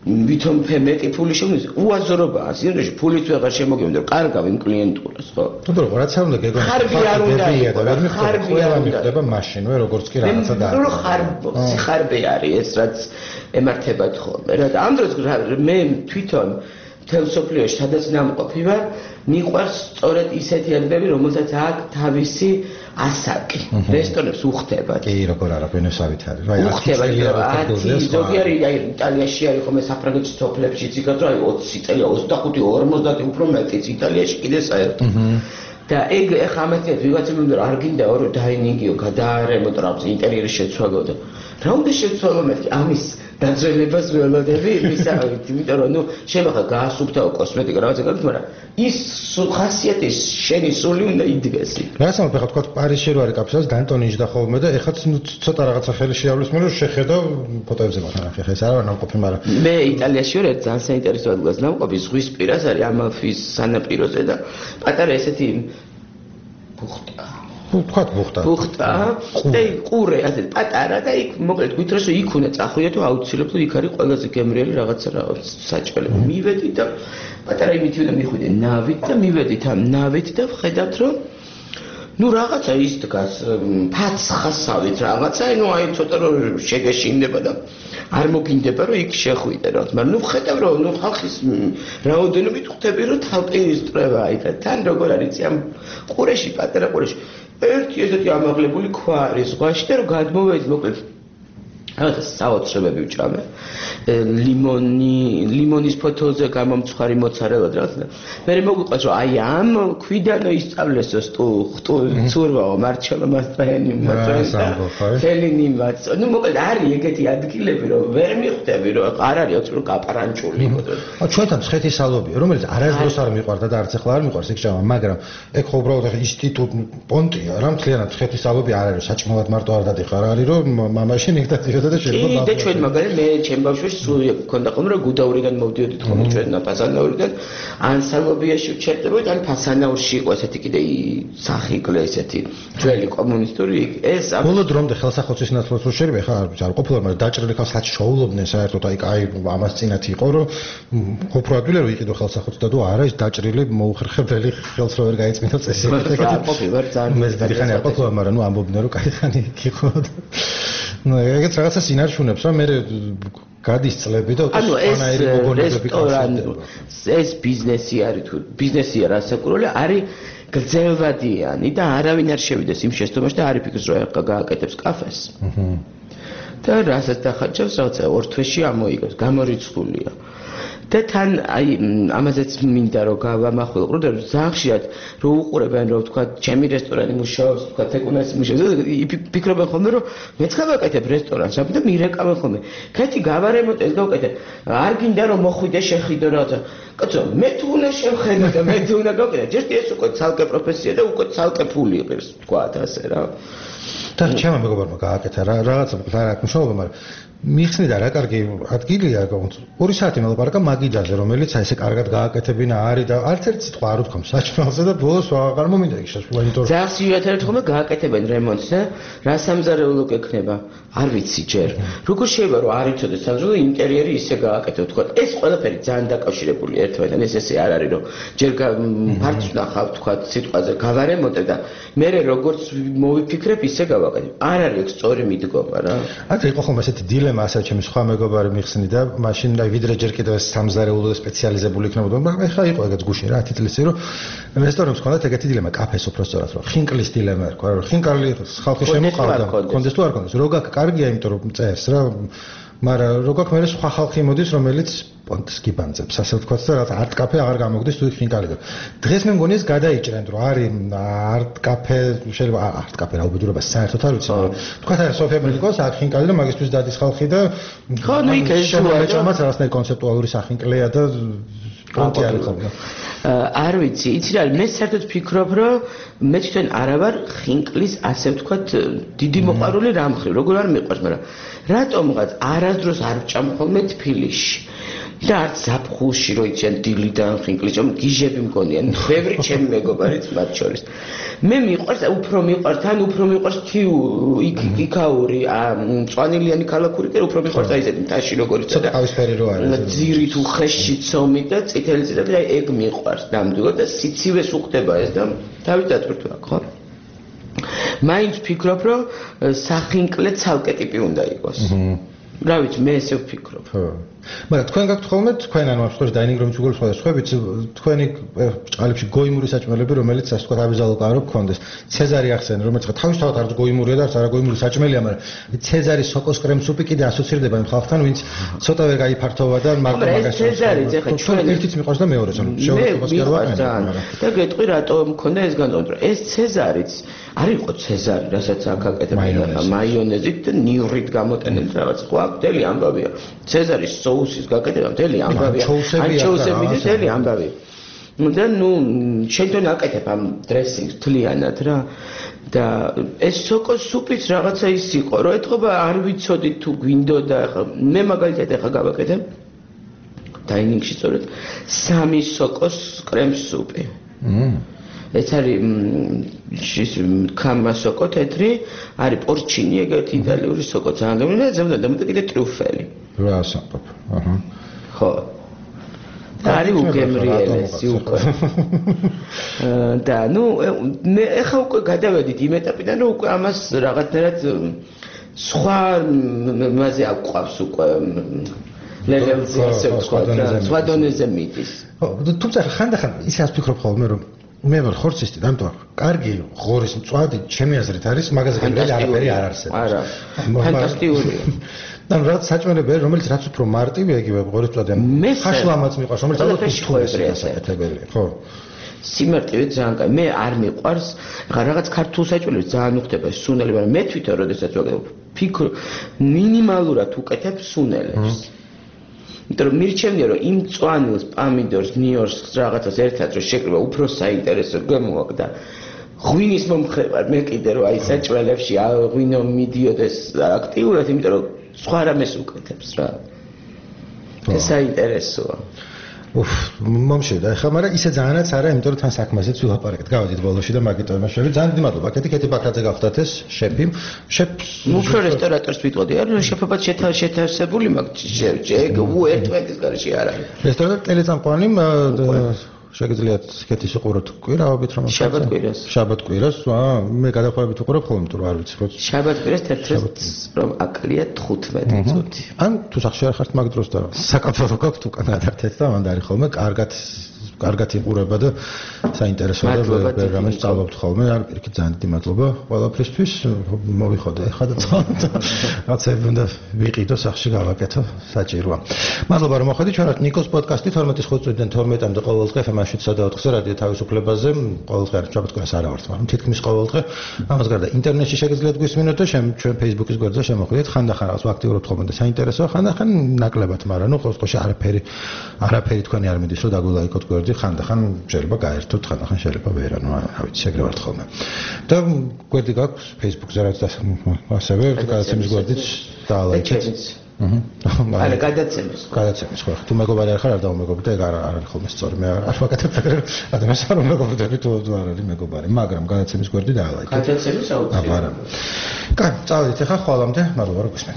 ვითომ მეტი ფული შემოდის უაზრობაა სინამდვილეში ფულით ვეღარ შემოგევი რომ კარგავ იმ კლიენტურას ხო თუმცა რაც არ უნდა გეგონა ხარბი არ უნდა იყოს ხარბი არ უნდა ხდება მაშინვე როგორც კი რაღაცა და რო ხარბი ხარბი არის ეს რაც ემართებათ ხოლმე რა ამ დროს მე თვითონ მთელ სოფლიოში სადაც ნამყოფი ვარ მიყვარს სწორედ ისეთი ადგილები რომელსაც აქვს თავისი ასაკი რესტორნებს უხდებათ კი როგორ არა ბენესავით არის რა უხდებათ ზოგი არის აი იტალიაში არის ხოლმე საფრანგეთის სოფლებში იცით რომ აი ოცი წელი ოცდახუთი ორმოცდაათი უფრო მეტიც იტალიაში კიდე საერთოდ და ეგ ეხა ამათი ვიღაცამ უნდა არ გინდაო რომ დაინინგიო გადაარემონტო ინტერიერი შეცვალო და რა უნდა შეცვალო მეთქი ამის დაძველებას ველოდები მისავით იმიტომ რომ ნუ შემახა გაასუფთავო კოსმეტიკა რაღაცა გაქვს მაგრამ ის ხასიათი შენი სული უნდა იდგეს რას ამბობ ხა თქვა პარიზში რო არის კაფესაც დანტონიჟდა ხოლმე და ეხაც ნუ ცოტა რაღაცა ხელი შეავლის მე რომ შეხედა ფოტოებზე მაგ ხა ეს არ არის ნამყოფი მაგრამ მე იტალიაში ვარ ძალიან საინტერესო ადგილას ნამყოფი ზღვის პირას არის ამალფის სანაპიროზე და პატარა ესეთი ბუხტა თქვა ბუხტა ბუხტა და ყურე ასე პატარა და იქ მოკლედ გვითხრას რომ იქ უნდა წახვიდე თუ აუცილებლად იქ არის ყველაზე გემრიელი რაღაცა რაღაც საჭველები მივედი და პატარა იმით უნდა მიხვიდე ნავით და მივედით ამ ნავით და ვხედავთ რომ ნუ რაღაცა ის დგას ფაცხასავით რაღაცა ნუ აი ცოტა რომ შეგეშინდება და არ მოგინდება რომ იქ შეხვიდე რა მაგრამ ნუ ვხედავ რომ ნუ ხალხის რაოდენობით ხვდები რომ თალყისტრება აი და თან როგორ არის ამ ყურეში პატარა ყურეში ერთი ესეთი ამაღლებული ქვა არის ზღვაში და რომ გადმოვედი მოკლედ რაღაცა საოცრებები ვჭამე ლიმონი ლიმონის ფოთოლზე გამომცხარი მოცარელად რაღაცა მე მოგვიყვეს რომ აი ამ ქვიდანო ისწავლესო სტუ ცურვაო მარჩელო მასტრიანი მასტრიანი ფელინი მაც ნუ მოკლედ არის ეგეთი ადგილები რომ ვერ მიხვდები რომ არ არის ოც რომ კაპარანჭული ა ჩვენთან ცხეთის სალობია რომელიც არასდროს არ მიყვარდა და არც ახლა არ მიყვარს იქ ჩავა მაგრამ ეგ ხო უბრალოდ ახლა ინსტიტუტ პონტია რა მთლიანად ცხეთის სალობი არ არის საჭმელად მარტო არ დადიხარ არის რომ მამაშენ იქ დადიხარ და შეიძლება და ჩვენ მაგალითად მე ჩემ ბავშვებში სულ გქონდა ხოლმე რომ გუდაურიდან მოვდიოდით ხოლმე ჩვენ ფასანაურიდან ან სალობიაში ვჩერდებოდით ან ფასანაურში იყო ესეთი კიდე სახიკლე ესეთი ძველი კომუნისტური ეს ბოლო დრომდე ხელსაყრელობის ნაცვლად რო შეიძლება ხა არ ყოფილა მაგრამ დაჭრილი ხალხს ჩაულობდნენ საერთოდ აი აი ამას წინათ იყო რომ უფრო ადვილი რომ იყიდო ხელსაყრელს და თუ არა ის დაჭრილი მოუხერხებელი ხელს რო ვერ გაიწმინდა წესი ეგეთი ყოფილი ვარ ძალიან მე დიხანი არ ყოფილა მაგრამ ნუ ამბობდნენ რომ კაი ხანი იყო ნუ ეგეც რაღაცა სინარჩუნებს რა მე გადის წლები და ანუ ეს რესტორანი ეს ბიზნესი არის თუ ბიზნესია რასაკურველი არის გრძელვადიანი და არავინ არ შევიდეს იმ შეცდომაში და არ იფიქროს რომ ახლა გააკეთებს კაფეს და რასაც დახარჯავს რაღაცა ორ თვეში ამოიგებს გამორიცხულია და თან აი ამაზეც მინდა რომ გავამახვილო და ძალიან ხშირად რო უყურებენ რომ თქვა ჩემი რესტორანი მუშაობს თქვა თეკუნასი მუშაობს ფიქრობენ ხოლმე რომ მეც გავაკეთებ რესტორანს და მირეკავენ ხოლმე ქეთი გავარემონტე ეს გავაკეთე არ გინდა რომ მოხვიდე შეხედო რაღაცა კაცო მე თუ უნდა შევხედო და მე თუ უნდა გავაკეთე ჯერტი ეს უკვე ცალკე პროფესია და უკვე ცალკე ფული იყირს თქვა ასე რა და ჩემმა მეგობარმა გააკეთა რა რაღაცა არ აქვს მშობლობა მაგრამ მიხსნიდა რა კარგი ადგილია ორი საათი მელაპარაკა მაგიდაზე რომელიც აი ესე კარგად გააკეთებინა არის და არც ერთ სიტყვა არ უთქვამს საჭმელზე და ბოლოს აღარ მომინდა იქ შესვლა იმიტომ ძალიან სიუათერად ხომ გააკეთებენ რემონტს და რა სამზარეულო გექნება არ ვიცი ჯერ როგორ შეიძლება რომ არ იცოდეს სამზარეულო ინტერიერი ისე გააკეთო თქვა ეს ყველაფერი ძალიან დაკავშირებული ერთმანეთთან ეს ესე არ არის რომ ჯერ ფარც ნახავ თქვა სიტყვაზე გავარემონტე და მე როგორც მოვიფიქრებ ისე გავაკეთებ არ არის სწორი მიდგომა რა აქ იყო ხომ ესეთი დილემა ასე ჩემი სხვა მეგობარი მიხსნიდა მაშინ და ვიდრე ჯერ კიდევ სამზარეულო და სპეციალიზებული იქნებოდა მაგრამ ეხლა იყო ეგეც გუშინ რა ათი წლისი რომ რესტორნებს ჰქონდათ ეგეთი დილემა კაფეს უბრალოდ რომ ხინკლის დილემა რა რომ ხინკალი ხალხი შემოყავდა კონდეს თუ არ კონდეს რო გაკ კარგია იმიტომ რომ წერს რა მაგრამ რო გაკ მე სხვა ხალხი მოდის რომელიც პონტს გიბანძებს ასე ვთქვათ და რა არტ კაფე აღარ გამოგდის თუ ხინკალიდო დღეს მე მგონი ეს გადაიჭრენ რომ არის არტ კაფე შეიძლება არტ კაფე რა უბედურება საერთოდ არ ვიცი თქვათ არა სოფია მელიკოს აქ ხინკალი და მაგისთვის დადის ხალხი და ხო ნუ იქ ეს შემოეჭამაც რაღაცნაირ კონცეპტუალური სახინკლეა და პონტი არის ხოლმე არ ვიცი იცი რა მე საერთოდ ფიქრობ რომ მე თვითონ არა ვარ ხინკლის ასე ვთქვათ დიდი მოყვარული რამხრივ როგორ არ მიყვარს მაგრამ რატომღაც არასდროს არ ვჭამ ხოლმე თბილისში და არც ზაფხულში რო იციან დილიდან ხინკლი რომ გიჟები მგონიან ბევრი ჩემი მეგობარიც მათ შორის მე მიყვარს უფრო მიყვარს თან უფრო მიყვარს თიუ იქაური მწვანილიანი ქალაქური კი უფრო მიყვარს აი ესეთი მთაში როგორიც და ყავისფერი რო არის ძირით უხეში ცომი და წითელი წითელი და ეგ მიყვარს ნამდვილად და სიცივეს უხდება ეს და თავი დატვირთვა ხო მაინც ფიქრობ რომ სახინკლე ცალკე ტიპი უნდა იყოს რა ვიცი მე ესე ვფიქრობ ხო მაგრამ თქვენ გაქვთ ხოლმე თქვენ ანუ ამ შემთხვევაში დაინინგ რომ უგულს ხოლმე სხვაებიც თქვენი ჭყალებში გოიმური საჭმელები რომელიც ასე თქვა ავიზალოკარო გქონდეს ცეზარი ახსენე რომელიც ხა თავისთავად არც გოიმურია და არც არა გოიმური საჭმელია მაგრამ ცეზარი სოკოს კრემსუპი კიდე ასოცირდება იმ ხალხთან ვინც ცოტა ვერ გაიფართოვა და მარტო მაგას ცეზარი ეხა ჩვენ ერთიც მიყვარს და მეორეც ანუ შეურაცხყოფას კი არ ვაყენებ და გეტყვი რატო მქონდა ეს განწყობა ეს ცეზარიც არ იყო ცეზარი რასაც აქ აკეთებენ მაიონეზით და ნივრით გამოტენილი რაღაც ხო აქტელი ამბავია ცეზარის соусის გაკეთება მთელი ამბავია ანჩოუსები და მთელი ამბავი და ნუ შენ აკეთებ ამ დრესინგს თლიანად რა და ეს სოკოს სუპიც რაღაცა ის იყო რომ ეთქობა არ ვიცოდი თუ გვინდოდა ახლა მე მაგალითად ახლა გავაკეთებ დაინინგში სწორედ სამი სოკოს კრემ სუპი ეს არის ის კამა სოკო თეთრი არის პორჩინი ეგეთი იტალიური სოკო ძალიან გამორჩა და ზემოდან კიდე ტრიუფელი რა ასამბობ აჰა ხო არის უგემრიელესი უკვე და ნუ მე ახლა უკვე გადავედით იმ ეტაპიდან რომ უკვე ამას რაღაცნაირად სხვა მასე აყვავს უკვე ლეველზე ასე ვთქვა სხვა დონეზე მიდის ხო თუმცა ხანდახან ისე ვფიქრობ ხოლმე რომ მე ვარ ხორცისტი და ამიტომ კარგი ღორის მწვადი ჩემი აზრით არის მაგაზე გიგრელი არაფერი არ არსებობს არა ფანტასტიკურია და რაღაც საჭმელები რომელიც რაც უფრო მარტივია იგივე ღორის მწვადი ხაშლამაც მიყვარს რომელიც ალბათ უშუალოა საკეთებელი ხო სიმარტივე ძალიან კაი მე არ მიყვარს ხა რაღაც ქართულ საჭმელებს ძალიან უხდება სუნელი მაგრამ მე თვითონ როდესაც ვაკეთებ ფიქრ მინიმალურად უკეთებ სუნელებს იმიტომ რომ მირჩენია რომ იმ წვანილს, პამიდორს, ნიორს რაღაცას ერთად რომ შეკრება უფრო საინტერესო გამოაქვს ღვინის მომხრევარ მე კიდე რომ აი საჭმელებში ღვინო მიდიოდეს აქტიურად იმიტომ რომ სხვა რამეს უკეთებს რა ეს საინტერესოა უფ მომშევდა ახლა მაგრამ ისე ძალიანაც არა იმიტომ რომ თან საქმესეც ვილაპარაკეთ გავედით ბოლოში და მაგიტო იმაშები ძალიან დიდი მადლობა კეთი კეთი ბაქრაძე გავხდათ ეს შეფი შეფს უფრო რესტორატორს ვიტყოდი არა შეფებად შეთანხმებული მაგ ეგ უერთმეტის გარშე არ არის რესტორატორ ტელეწამყვანი შეგიძლიათ კეთი სიყუროთ კვირაობით რომ შაბათ კვირას შაბათ კვირას აა მე გადაყვებით უყურებ ხოლმე თუ არ ვიცი როც შაბათ კვირას თერთმეტ რომ აკლია თხუთმეტი წუთი ან თუ სახში არ ხართ მაგ დროს და საკაფრო გაქვთ უკან გადართეთ და მანდ არის ხოლმე კარგად კარგად იყურება და საინტერესოა და ვერ რამეს წავლებთ ხოლმე არ პირიქით ძალიან დიდი მადლობა ყველაფრისთვის მოვიხოდე ახლა და რაღაცები უნდა ვიყიდო სახში გავაკეთო საჭიროა მადლობა რომ მოხვედით ჩვენ ნიკოს პოდკასტი თორმეტი ხუთიდან თორმეტამდე ყოველდღე ეფ ემ შვიდსა და ოთხზე რადიო თავისუფლებაზე ყოველდღე არ შაბათ-კვირას არ ავართ მაგრამ თითქმის ყოველდღე ამას გარდა ინტერნეტში შეგიძლიათ გვისმინოთ და ჩვენ Facebook-ის გვერდზე შემოხვიდეთ ხანდახან რაღაც ვაქტიურობთ ხოლმე და საინტერესოა ხანდახან ნაკლებად მაგრამ ნუ ყოველდღე არაფერი არაფერი თქვენი არ მიდის რომ დაგულაიქოთ გვერდი ხანდახან შეიძლება გაერთოთ ხანდახან შეიძლება ვერ ანუ რა ვიცი ეგრე ვართ ხოლმე და გვერდი გაქვს Facebook-ზე რაც ასევე გადაცემის გვერდიც დაალაიქეთ აჰა არა გადაცემის გადაცემის ხო თუ მეგობარი არ ხარ არ დავმეგობდი ეგ არ არის ხოლმე სწორი მე არ ვაკეთებ ეგრე ადამიანს არ მეგობდები თუ არ არის მეგობარი მაგრამ გადაცემის გვერდი დაალაიქეთ გადაცემის აუცილებლად აბარა კაი წავედით ახლა ხვალამდე მადლობა რომ გისმენთ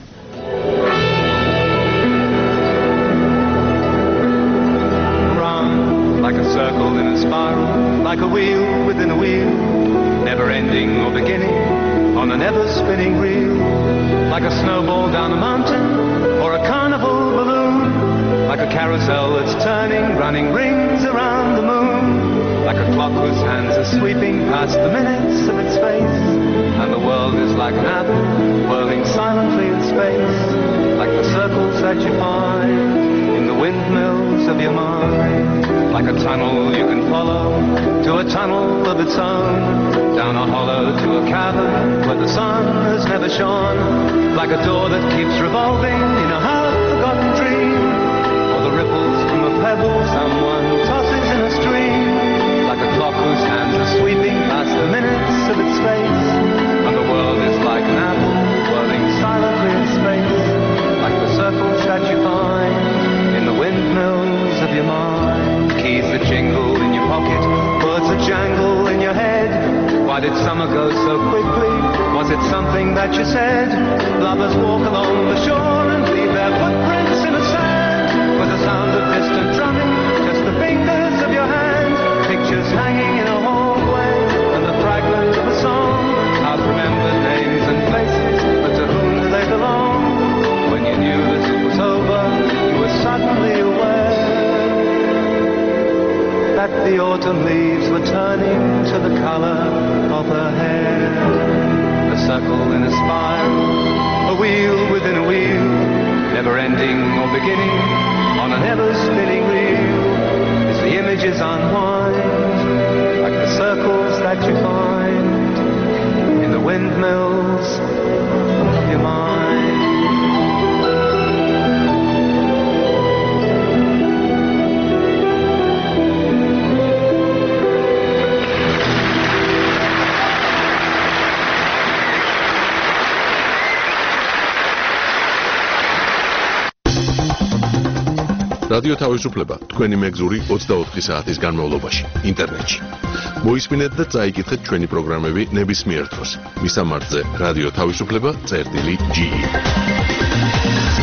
Like a circle in a spiral, like a wheel within a wheel, never ending or beginning, on an ever-spinning reel. Like a snowball down a mountain, or a carnival balloon. Like a carousel that's turning, running rings around the moon. Like a clock whose hands are sweeping past the minutes of its face. And the world is like an apple, whirling silently in space. Like the circles that you find in the windmills of your mind. Like a tunnel you can follow to a tunnel of its own. Down a hollow to a cavern where the sun has never shone. Like a door that keeps revolving in a half-forgotten dream. Or the ripples from a pebble someone tosses in a stream. Like a clock whose hands are sweeping past the minutes of its face. And the world is like an apple whirling silently in space. Like the circles that you find in the summer goes so quickly? Was it something that you said? Lovers walk along the shore and leave their footprints in the sand. With the sound of distant drumming, just the fingers of your hand. Pictures hanging in a hallway and the fragment of a song. I've remembered names and places, but to whom do they belong? When you knew that it was over, you were suddenly aware that the autumn leaves were turning to the color of her hair. A circle in a spiral, a wheel within a wheel, never ending or beginning on an ever-spinning reel. As the images unwind, like the circles that you find in the windmills of your mind. რადიო თავისუფლება თქვენი მეგზური ოცდაოთხი საათის განმავლობაში ინტერნეტში. მოისმინეთ და წაიკითხეთ ჩვენი პროგრამები ნებისმიერ დროს. მისამართზე რადიო თავისუფლება წერტილი ჯი.